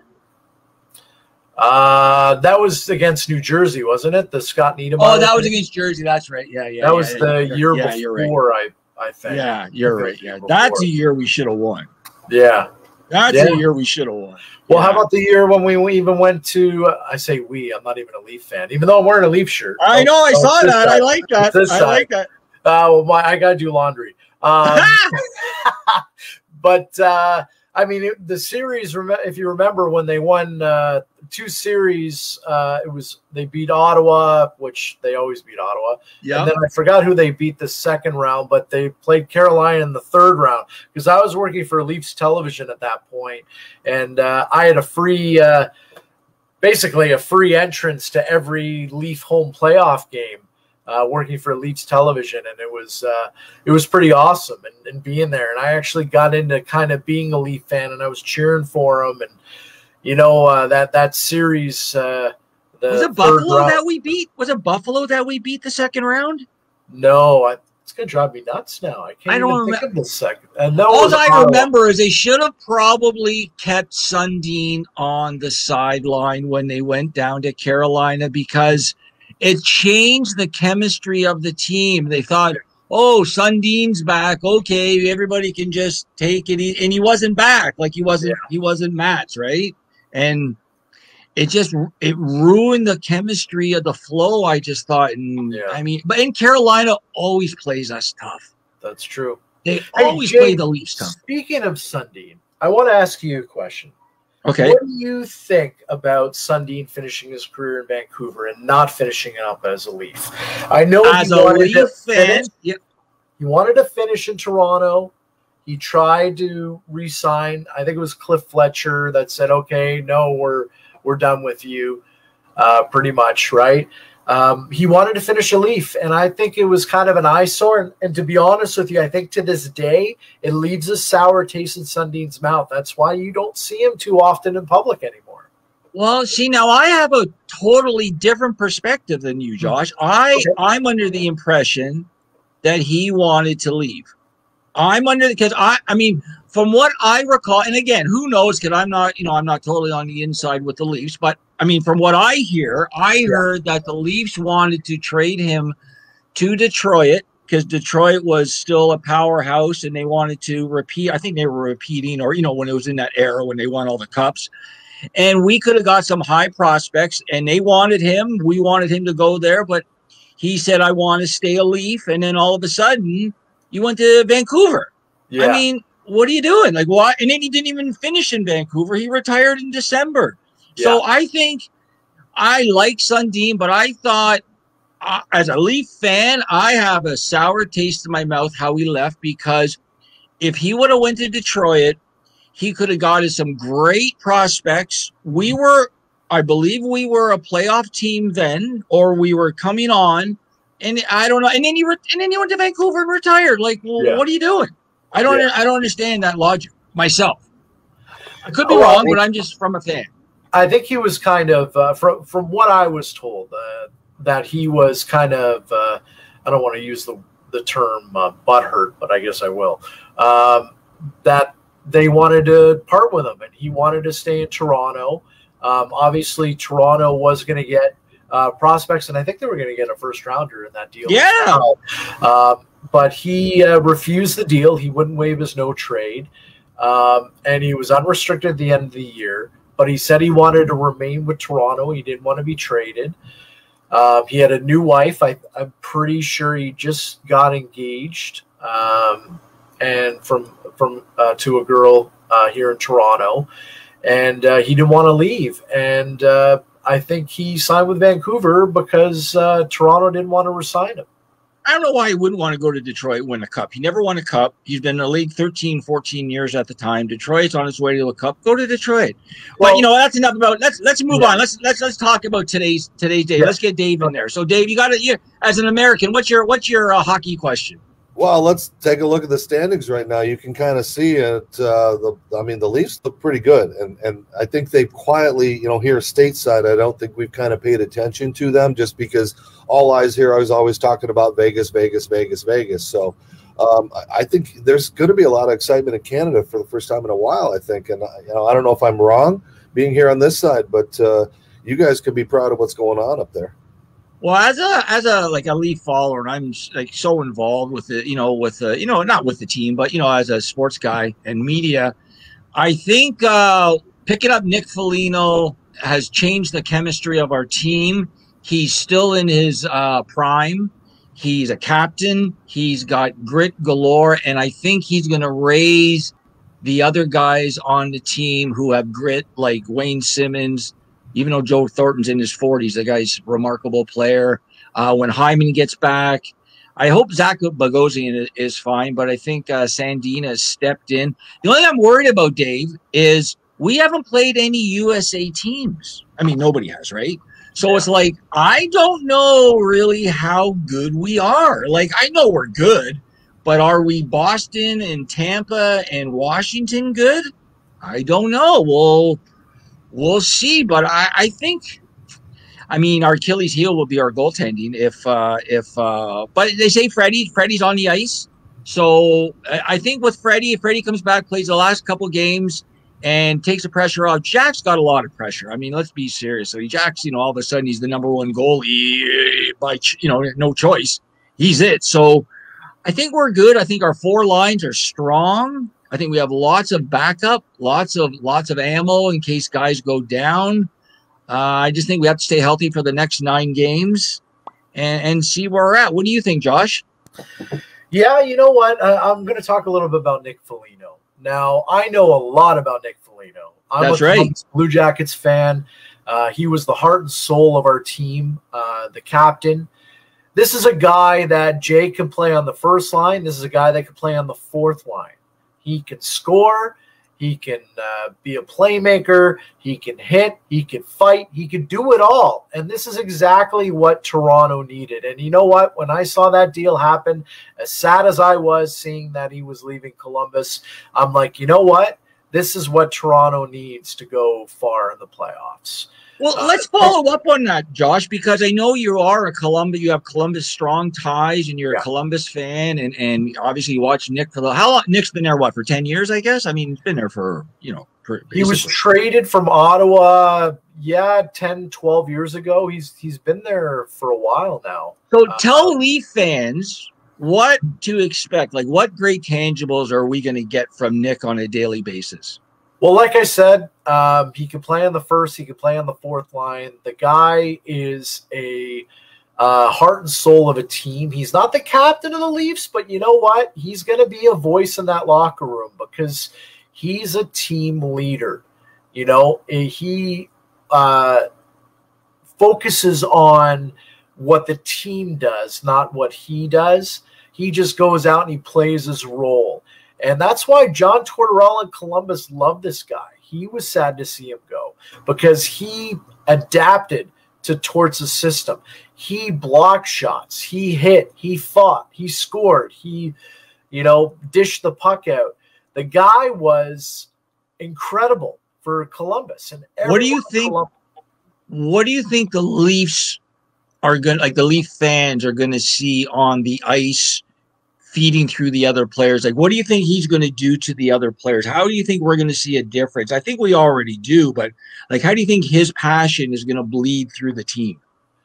Uh, that was against New Jersey, wasn't it? The Scott Niedermayer. Oh, that was against Jersey. That's right. Yeah, yeah. That yeah, was yeah, the yeah, year yeah, before, right. I, I think. Yeah, you're right. Yeah, that's a year we should have won. Yeah. That's yeah. a year we should have won. Well, yeah. How about the year when we even went to, uh, I say we, I'm not even a Leaf fan, even though I'm wearing a Leaf shirt. I know, I oh, saw that. Side. I like that. I side. like that. Uh, well, my, I got to do laundry. Um, but, uh, I mean, it, the series, if you remember when they won uh, two series, uh, it was they beat Ottawa, which they always beat Ottawa. Yeah. And then I forgot who they beat the second round, but they played Carolina in the third round because I was working for Leafs television at that point, and uh, I had a free, uh, basically a free entrance to every Leaf home playoff game. Uh, working for Leafs television, and it was uh, it was pretty awesome, and, and being there. And I actually got into kind of being a Leaf fan, and I was cheering for them. And you know uh, that that series. Uh, the was it Buffalo round, that we beat? Was it Buffalo that we beat the second round? No, I, it's gonna drive me nuts now. I can't I don't even remember. think of the second. And that all I remember is they should have probably kept Sundin on the sideline when they went down to Carolina because it changed the chemistry of the team. They thought, oh, Sundin's back. Okay, everybody can just take it. And he wasn't back. Like he wasn't, yeah. he wasn't Matt's, right? And it just, it ruined the chemistry of the flow. I just thought, and yeah. I mean, but in Carolina always plays us tough. That's true. They hey, always Jay, play the Leafs tough. Speaking of Sundin, I want to ask you a question. Okay. What do you think about Sundin finishing his career in Vancouver and not finishing it up as a Leaf? I know as he a wanted Leaf to fan, finish, yep. he wanted to finish in Toronto. He tried to re-sign. I think it was Cliff Fletcher that said, "Okay, no, we're we're done with you," uh, pretty much, right? Um, he wanted to finish a Leaf, and I think it was kind of an eyesore. And, and to be honest with you, I think to this day, it leaves a sour taste in Sundin's mouth. That's why you don't see him too often in public anymore. Well, see, now I have a totally different perspective than you, Josh. I, okay. I'm under the impression that he wanted to leave. I'm under, because I, I mean, from what I recall, and again, who knows, because I'm not, you know, I'm not totally on the inside with the Leafs, but I mean, from what I hear, I yeah. heard that the Leafs wanted to trade him to Detroit because Detroit was still a powerhouse and they wanted to repeat. I think they were repeating, or, you know, when it was in that era when they won all the cups. And we could have got some high prospects and they wanted him. We wanted him to go there, but he said, I want to stay a Leaf. And then all of a sudden, you went to Vancouver. Yeah. I mean, what are you doing? Like, why? And then he didn't even finish in Vancouver. He retired in December. Yeah. So I think I like Sundin, but I thought uh, as a Leaf fan, I have a sour taste in my mouth how he left, because if he would have went to Detroit, he could have gotten some great prospects. We were, I believe we were a playoff team then, or we were coming on, and I don't know. And then you were, and then you went to Vancouver and retired. Like, well, yeah. what are you doing? I don't, yeah. I don't understand that logic. myself. I could be Oh, wrong, I think, but I'm just from a fan. I think he was kind of, uh, from from what I was told, uh, that he was kind of, uh, I don't want to use the, the term uh, butthurt, but I guess I will, um, that they wanted to part with him, and he wanted to stay in Toronto. Um, obviously, Toronto was going to get uh, prospects, and I think they were going to get a first rounder in that deal. Yeah. Well. Um, but he uh, refused the deal. He wouldn't waive his no trade, um, and he was unrestricted at the end of the year. But he said he wanted to remain with Toronto. He didn't want to be traded. Uh, he had a new wife. I, I'm pretty sure he just got engaged, um, and from from uh, to a girl uh, here in Toronto, and uh, he didn't want to leave. And uh, I think he signed with Vancouver because uh, Toronto didn't want to re-sign him. I don't know why he wouldn't want to go to Detroit and win a cup. He never won a cup. He's been in the league thirteen, fourteen years at the time. Detroit's on his way to a cup. Go to Detroit. Well, but you know, that's enough about let's let's move yeah. on. Let's let's let's talk about today's today's day. Yeah. Let's get Dave in there. So Dave, you got it. You as an American, what's your what's your uh, hockey question? Well, let's take a look at the standings right now. You can kind of see it. Uh, the, I mean, the Leafs look pretty good, and and I think they quietly, you know, here stateside, I don't think we've kind of paid attention to them just because all eyes here. I was always talking about Vegas, Vegas, Vegas, Vegas. So um, I, I think there's going to be a lot of excitement in Canada for the first time in a while. I think, and you know, I don't know if I'm wrong being here on this side, but uh, you guys can be proud of what's going on up there. Well, as a as a like a Leaf follower, and I'm like so involved with it, you know, with the you know not with the team, but you know, as a sports guy and media, I think uh, picking up Nick Foligno has changed the chemistry of our team. He's still in his uh, prime. He's a captain. He's got grit galore, and I think he's going to raise the other guys on the team who have grit, like Wayne Simmons. Even though Joe Thornton's in his forties, the guy's a remarkable player. Uh, when Hyman gets back, I hope Zach Bogosian is fine, but I think uh, Sandin has stepped in. The only thing I'm worried about, Dave, is we haven't played any U S A teams. I mean, nobody has, right? So yeah. It's like, I don't know really how good we are. Like, I know we're good, but are we Boston and Tampa and Washington good? I don't know. Well, we'll see, but I, I think, I mean, our Achilles heel will be our goaltending. If, uh, if, uh, but they say Freddie, Freddie's on the ice. So I, I think with Freddie, if Freddie comes back, plays the last couple games and takes the pressure off, Jack's got a lot of pressure. I mean, let's be serious. I mean, Jack's, you know, all of a sudden he's the number one goalie by, you know, no choice. He's it. So I think we're good. I think our four lines are strong. I think we have lots of backup, lots of lots of ammo in case guys go down. Uh, I just think we have to stay healthy for the next nine games and, and see where we're at. What do you think, Josh? Yeah, you know what? I, I'm going to talk a little bit about Nick Foligno. Now, I know a lot about Nick Foligno. I'm That's a right. Blue Jackets fan. Uh, he was the heart and soul of our team, uh, the captain. This is a guy that Jay can play on the first line. This is a guy that can play on the fourth line. He can score. He can uh, be a playmaker. He can hit. He can fight. He can do it all. And this is exactly what Toronto needed. And you know what? When I saw that deal happen, as sad as I was seeing that he was leaving Columbus, I'm like, you know what? This is what Toronto needs to go far in the playoffs. Well, uh, let's follow up on that, Josh, because I know you are a Columbus, you have Columbus strong ties, and you're yeah. a Columbus fan, and, and obviously you watch Nick for the how long? Nick's been there what for ten years, I guess. I mean, he's been there for you know. For, he was traded from Ottawa, yeah, ten, twelve years ago. He's he's been there for a while now. So uh, tell Leaf fans what to expect. Like, what great tangibles are we going to get from Nick on a daily basis? Well, like I said, um, he can play on the first. He can play on the fourth line. The guy is a uh, heart and soul of a team. He's not the captain of the Leafs, but you know what? He's going to be a voice in that locker room because he's a team leader. You know, he uh, focuses on what the team does, not what he does. He just goes out and he plays his role. And that's why John Tortorella and Columbus loved this guy. He was sad to see him go because he adapted to Torts' system. He blocked shots. He hit. He fought. He scored. He, you know, dished the puck out. The guy was incredible for Columbus. And what do you think? Columbus, what do you think the Leafs are going, like the Leaf fans are going to see on the ice, feeding through the other players? Like, what do you think he's going to do to the other players? How do you think we're going to see a difference? I think we already do, but like, how do you think his passion is going to bleed through the team?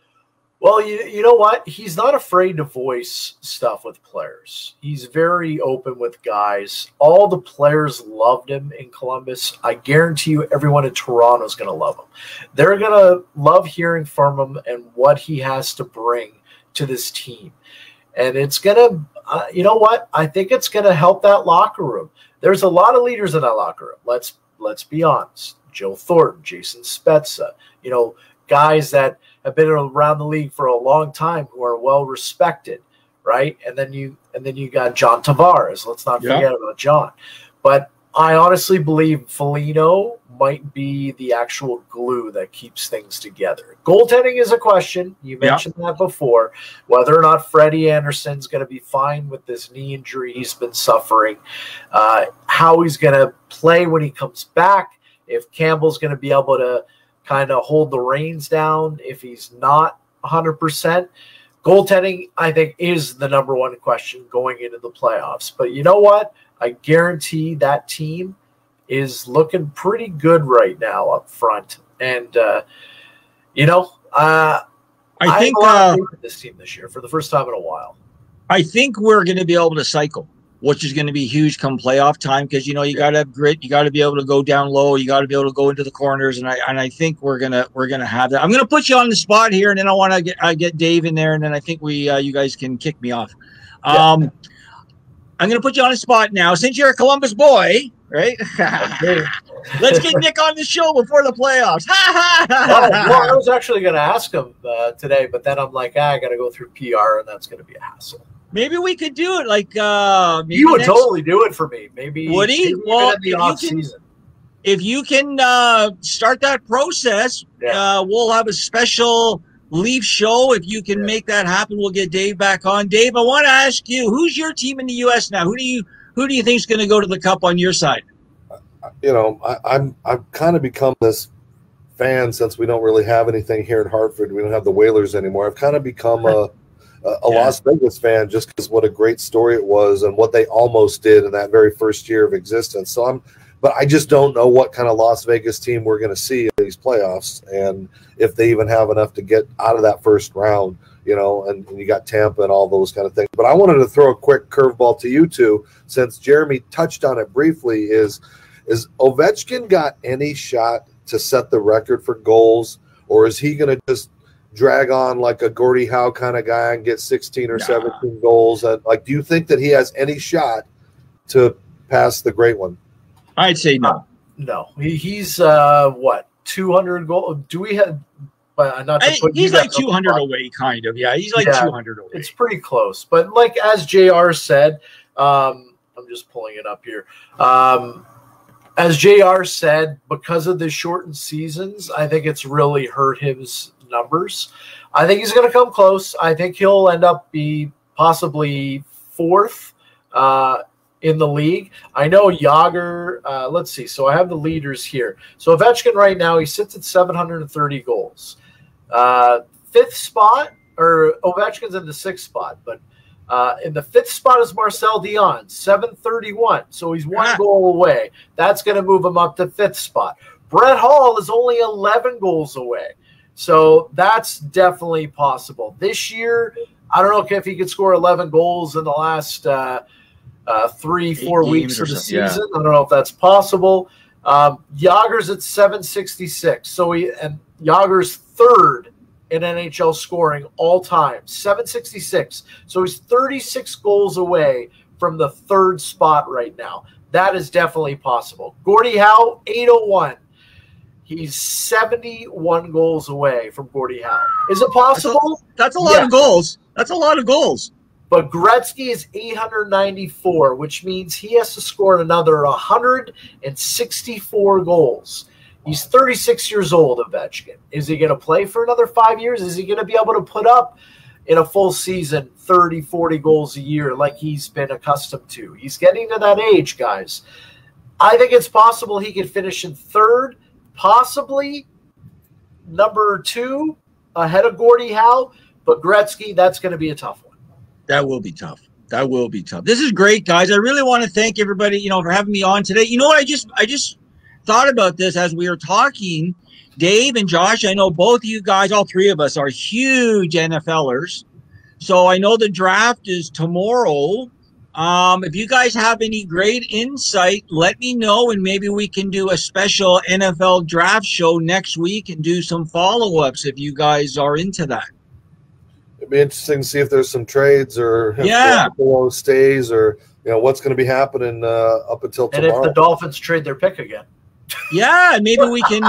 Well, you, you know what? He's not afraid to voice stuff with players. He's very open with guys. All the players loved him in Columbus. I guarantee you everyone in Toronto is going to love him. They're going to love hearing from him and what he has to bring to this team. And it's going to, uh, you know what? I think it's going to help that locker room. There's a lot of leaders in that locker room. Let's, let's be honest. Joe Thornton, Jason Spezza, you know, guys that have been around the league for a long time who are well respected, right? And then you and then you got John Tavares. Let's not forget yeah. about John. But I honestly believe Foligno might be the actual glue that keeps things together. Goaltending is a question. You mentioned yeah. that before. Whether or not Freddie Anderson's going to be fine with this knee injury he's been suffering, uh, how he's going to play when he comes back, if Campbell's going to be able to kind of hold the reins down if he's not one hundred percent. Goaltending, I think, is the number one question going into the playoffs. But you know what? I guarantee that team is looking pretty good right now up front. And, uh, you know, uh, I think uh, this team this year for the first time in a while. I think we're going to be able to cycle, which is going to be huge come playoff time because, you know, you got to have grit. You got to be able to go down low. You got to be able to go into the corners. And I and I think we're going to we're going to have that. I'm going to put you on the spot here, and then I want to get I get Dave in there, and then I think we uh, you guys can kick me off. Um, yeah. I'm going to put you on the spot now. Since you're a Columbus boy, right? Let's get Nick on the show before the playoffs. oh, well, I was actually going to ask him uh, today, but then I'm like, ah, I got to go through P R, and that's going to be a hassle. Maybe we could do it like uh maybe you would next... totally do it for me. Maybe would he? Maybe well, the off season. If you can uh start that process, yeah. uh we'll have a special Leaf show. If you can yeah. make that happen, we'll get Dave back on. Dave, I want to ask you, who's your team in the U S now? Who do you who do you think is going to go to the Cup on your side? You know, I, I'm I've kind of become this fan since we don't really have anything here in Hartford. We don't have the Whalers anymore. I've kind of become a a yeah. Las Vegas fan just because what a great story it was and what they almost did in that very first year of existence. So I'm, but I just don't know what kind of Las Vegas team we're going to see in these playoffs and if they even have enough to get out of that first round, you know, and, and you got Tampa and all those kind of things. But I wanted to throw a quick curveball to you two, since Jeremy touched on it briefly, is, is Ovechkin got any shot to set the record for goals, or is he going to just drag on like a Gordie Howe kind of guy and get sixteen or nah. seventeen goals? And like, do you think that he has any shot to pass the great one? I'd say no. Uh, no, he, he's uh, what two hundred goals? Do we have? Uh, not to I, put he's like two hundred away, kind of. Yeah, he's like yeah, two hundred away. It's pretty close, but like as J R said, um, I'm just pulling it up here. Um, as J R said, because of the shortened seasons, I think it's really hurt his numbers. I think he's going to come close. I think he'll end up be possibly fourth uh, in the league. I know Jágr, uh, let's see. So I have the leaders here. So Ovechkin right now, he sits at seven hundred thirty goals. Uh, fifth spot, or Ovechkin's in the sixth spot, but uh, in the fifth spot is Marcel Dionne, seven thirty-one. So he's one yeah. goal away. That's going to move him up to fifth spot. Brett Hull is only eleven goals away. So that's definitely possible. This year, I don't know if he could score eleven goals in the last uh, uh, three, four weeks of the season. Yeah. I don't know if that's possible. Um, Jágr's at seven sixty-six. So he and Jágr's third in N H L scoring all time, seven sixty-six. So he's thirty-six goals away from the third spot right now. That is definitely possible. Gordie Howe, eight oh one. He's seventy-one goals away from Gordie Howe. Is it possible? That's a, that's a lot yeah. of goals. That's a lot of goals. But Gretzky is eight hundred ninety-four, which means he has to score another one hundred sixty-four goals. He's thirty-six years old, Ovechkin. Is he going to play for another five years? Is he going to be able to put up, in a full season thirty, forty goals a year like he's been accustomed to. He's getting to that age, guys. I think it's possible he could finish in third, possibly number two ahead of Gordie Howe, but Gretzky, that's going to be a tough one. That will be tough. That will be tough. This is great, guys. I really want to thank everybody, you know, for having me on today. You know what? I just, I just thought about this as we were talking. Dave and Josh, I know both of you guys, all three of us, are huge N F L ers. So I know the draft is tomorrow. Um, if you guys have any great insight, let me know, and maybe we can do a special N F L draft show next week and do some follow-ups if you guys are into that. It'd be interesting to see if there's some trades or yeah, if stays, or you know what's going to be happening uh, up until tomorrow. And if the Dolphins trade their pick again. Yeah, maybe we can. Uh,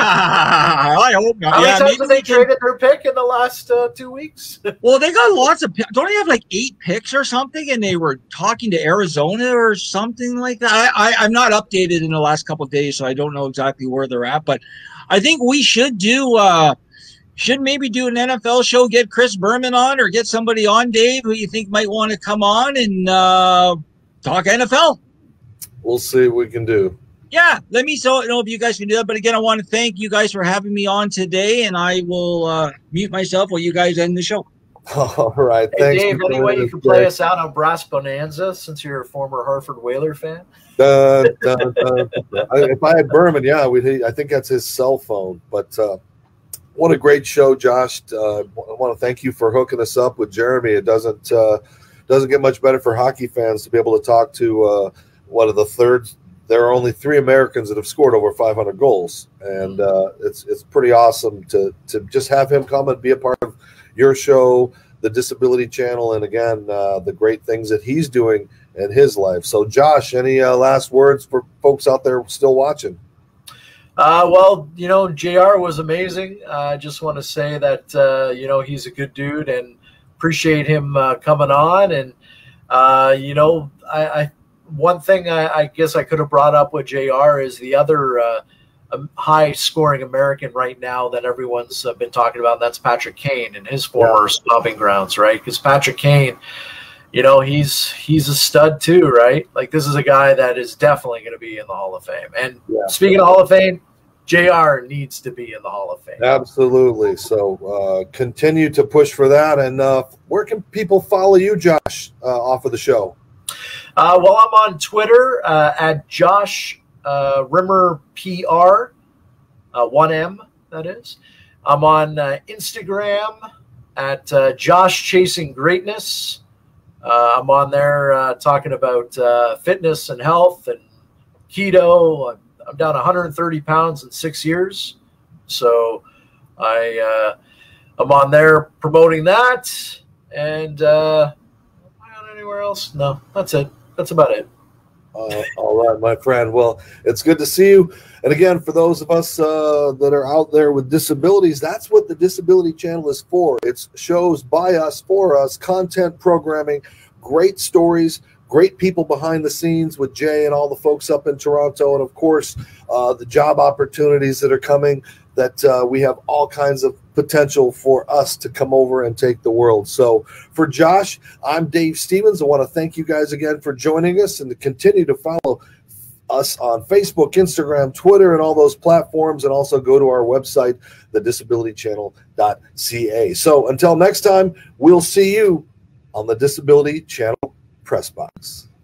I hope not. How yeah, many times have they can, traded their pick in the last uh, two weeks? Well, they got lots of. Don't they have like eight picks or something? And they were talking to Arizona or something like that. I, I I'm not updated in the last couple of days, so I don't know exactly where they're at. But I think we should do. Uh, should maybe do an N F L show. Get Chris Berman on, or get somebody on, Dave, who you think might want to come on and uh, talk N F L. We'll see what we can do. Yeah, let me so know if you guys can do that. But again, I want to thank you guys for having me on today, and I will uh, mute myself while you guys end the show. All right. Hey, thanks. Dave, any way you can play us out on Brass Bonanza since you're a former Hartford Whaler fan? Dun, dun, dun, dun. If I had Berman, yeah, we'd, I think that's his cell phone. But uh, what a great show, Josh. Uh, I want to thank you for hooking us up with Jeremy. It doesn't uh, doesn't get much better for hockey fans to be able to talk to uh, one of the third. There are only three Americans that have scored over five hundred goals, and uh, it's it's pretty awesome to to just have him come and be a part of your show, the Disability Channel, and again uh, the great things that he's doing in his life. So, Josh, any uh, last words for folks out there still watching? Uh, well, you know, J R was amazing. Uh, I just want to say that uh, you know he's a good dude, and appreciate him uh, coming on. And uh, you know, I. I One thing I, I guess I could have brought up with J R is the other uh, um, high-scoring American right now that everyone's uh, been talking about. And that's Patrick Kane and his former yeah. stomping grounds, right? Because Patrick Kane, you know, he's he's a stud too, right? Like this is a guy that is definitely going to be in the Hall of Fame. And yeah. speaking of Hall of Fame, J R needs to be in the Hall of Fame. Absolutely. So uh, continue to push for that. And uh, where can people follow you, Josh, uh, off of the show? Uh, well, I'm on Twitter uh, at Josh uh, Rimmer P R, uh, one M, that is. I'm on uh, Instagram at uh, Josh Chasing Greatness. Uh, I'm on there uh, talking about uh, fitness and health and keto. I'm, I'm down one hundred thirty pounds in six years. So I, uh, I'm on there promoting that. And uh, am I on anywhere else? No, that's it. That's about it. Uh, all right, my friend. Well, it's good to see you. And again, for those of us uh, that are out there with disabilities, that's what the Disability Channel is for. It's shows by us, for us, content programming, great stories, great people behind the scenes with Jay and all the folks up in Toronto. And, of course, uh, the job opportunities that are coming, that uh, we have all kinds of potential for us to come over and take the world. So for Josh, I'm Dave Stevens. I want to thank you guys again for joining us, and to continue to follow us on Facebook, Instagram, Twitter, and all those platforms, and also go to our website, the disability channel dot c a. So until next time, we'll see you on the Disability Channel Press Box.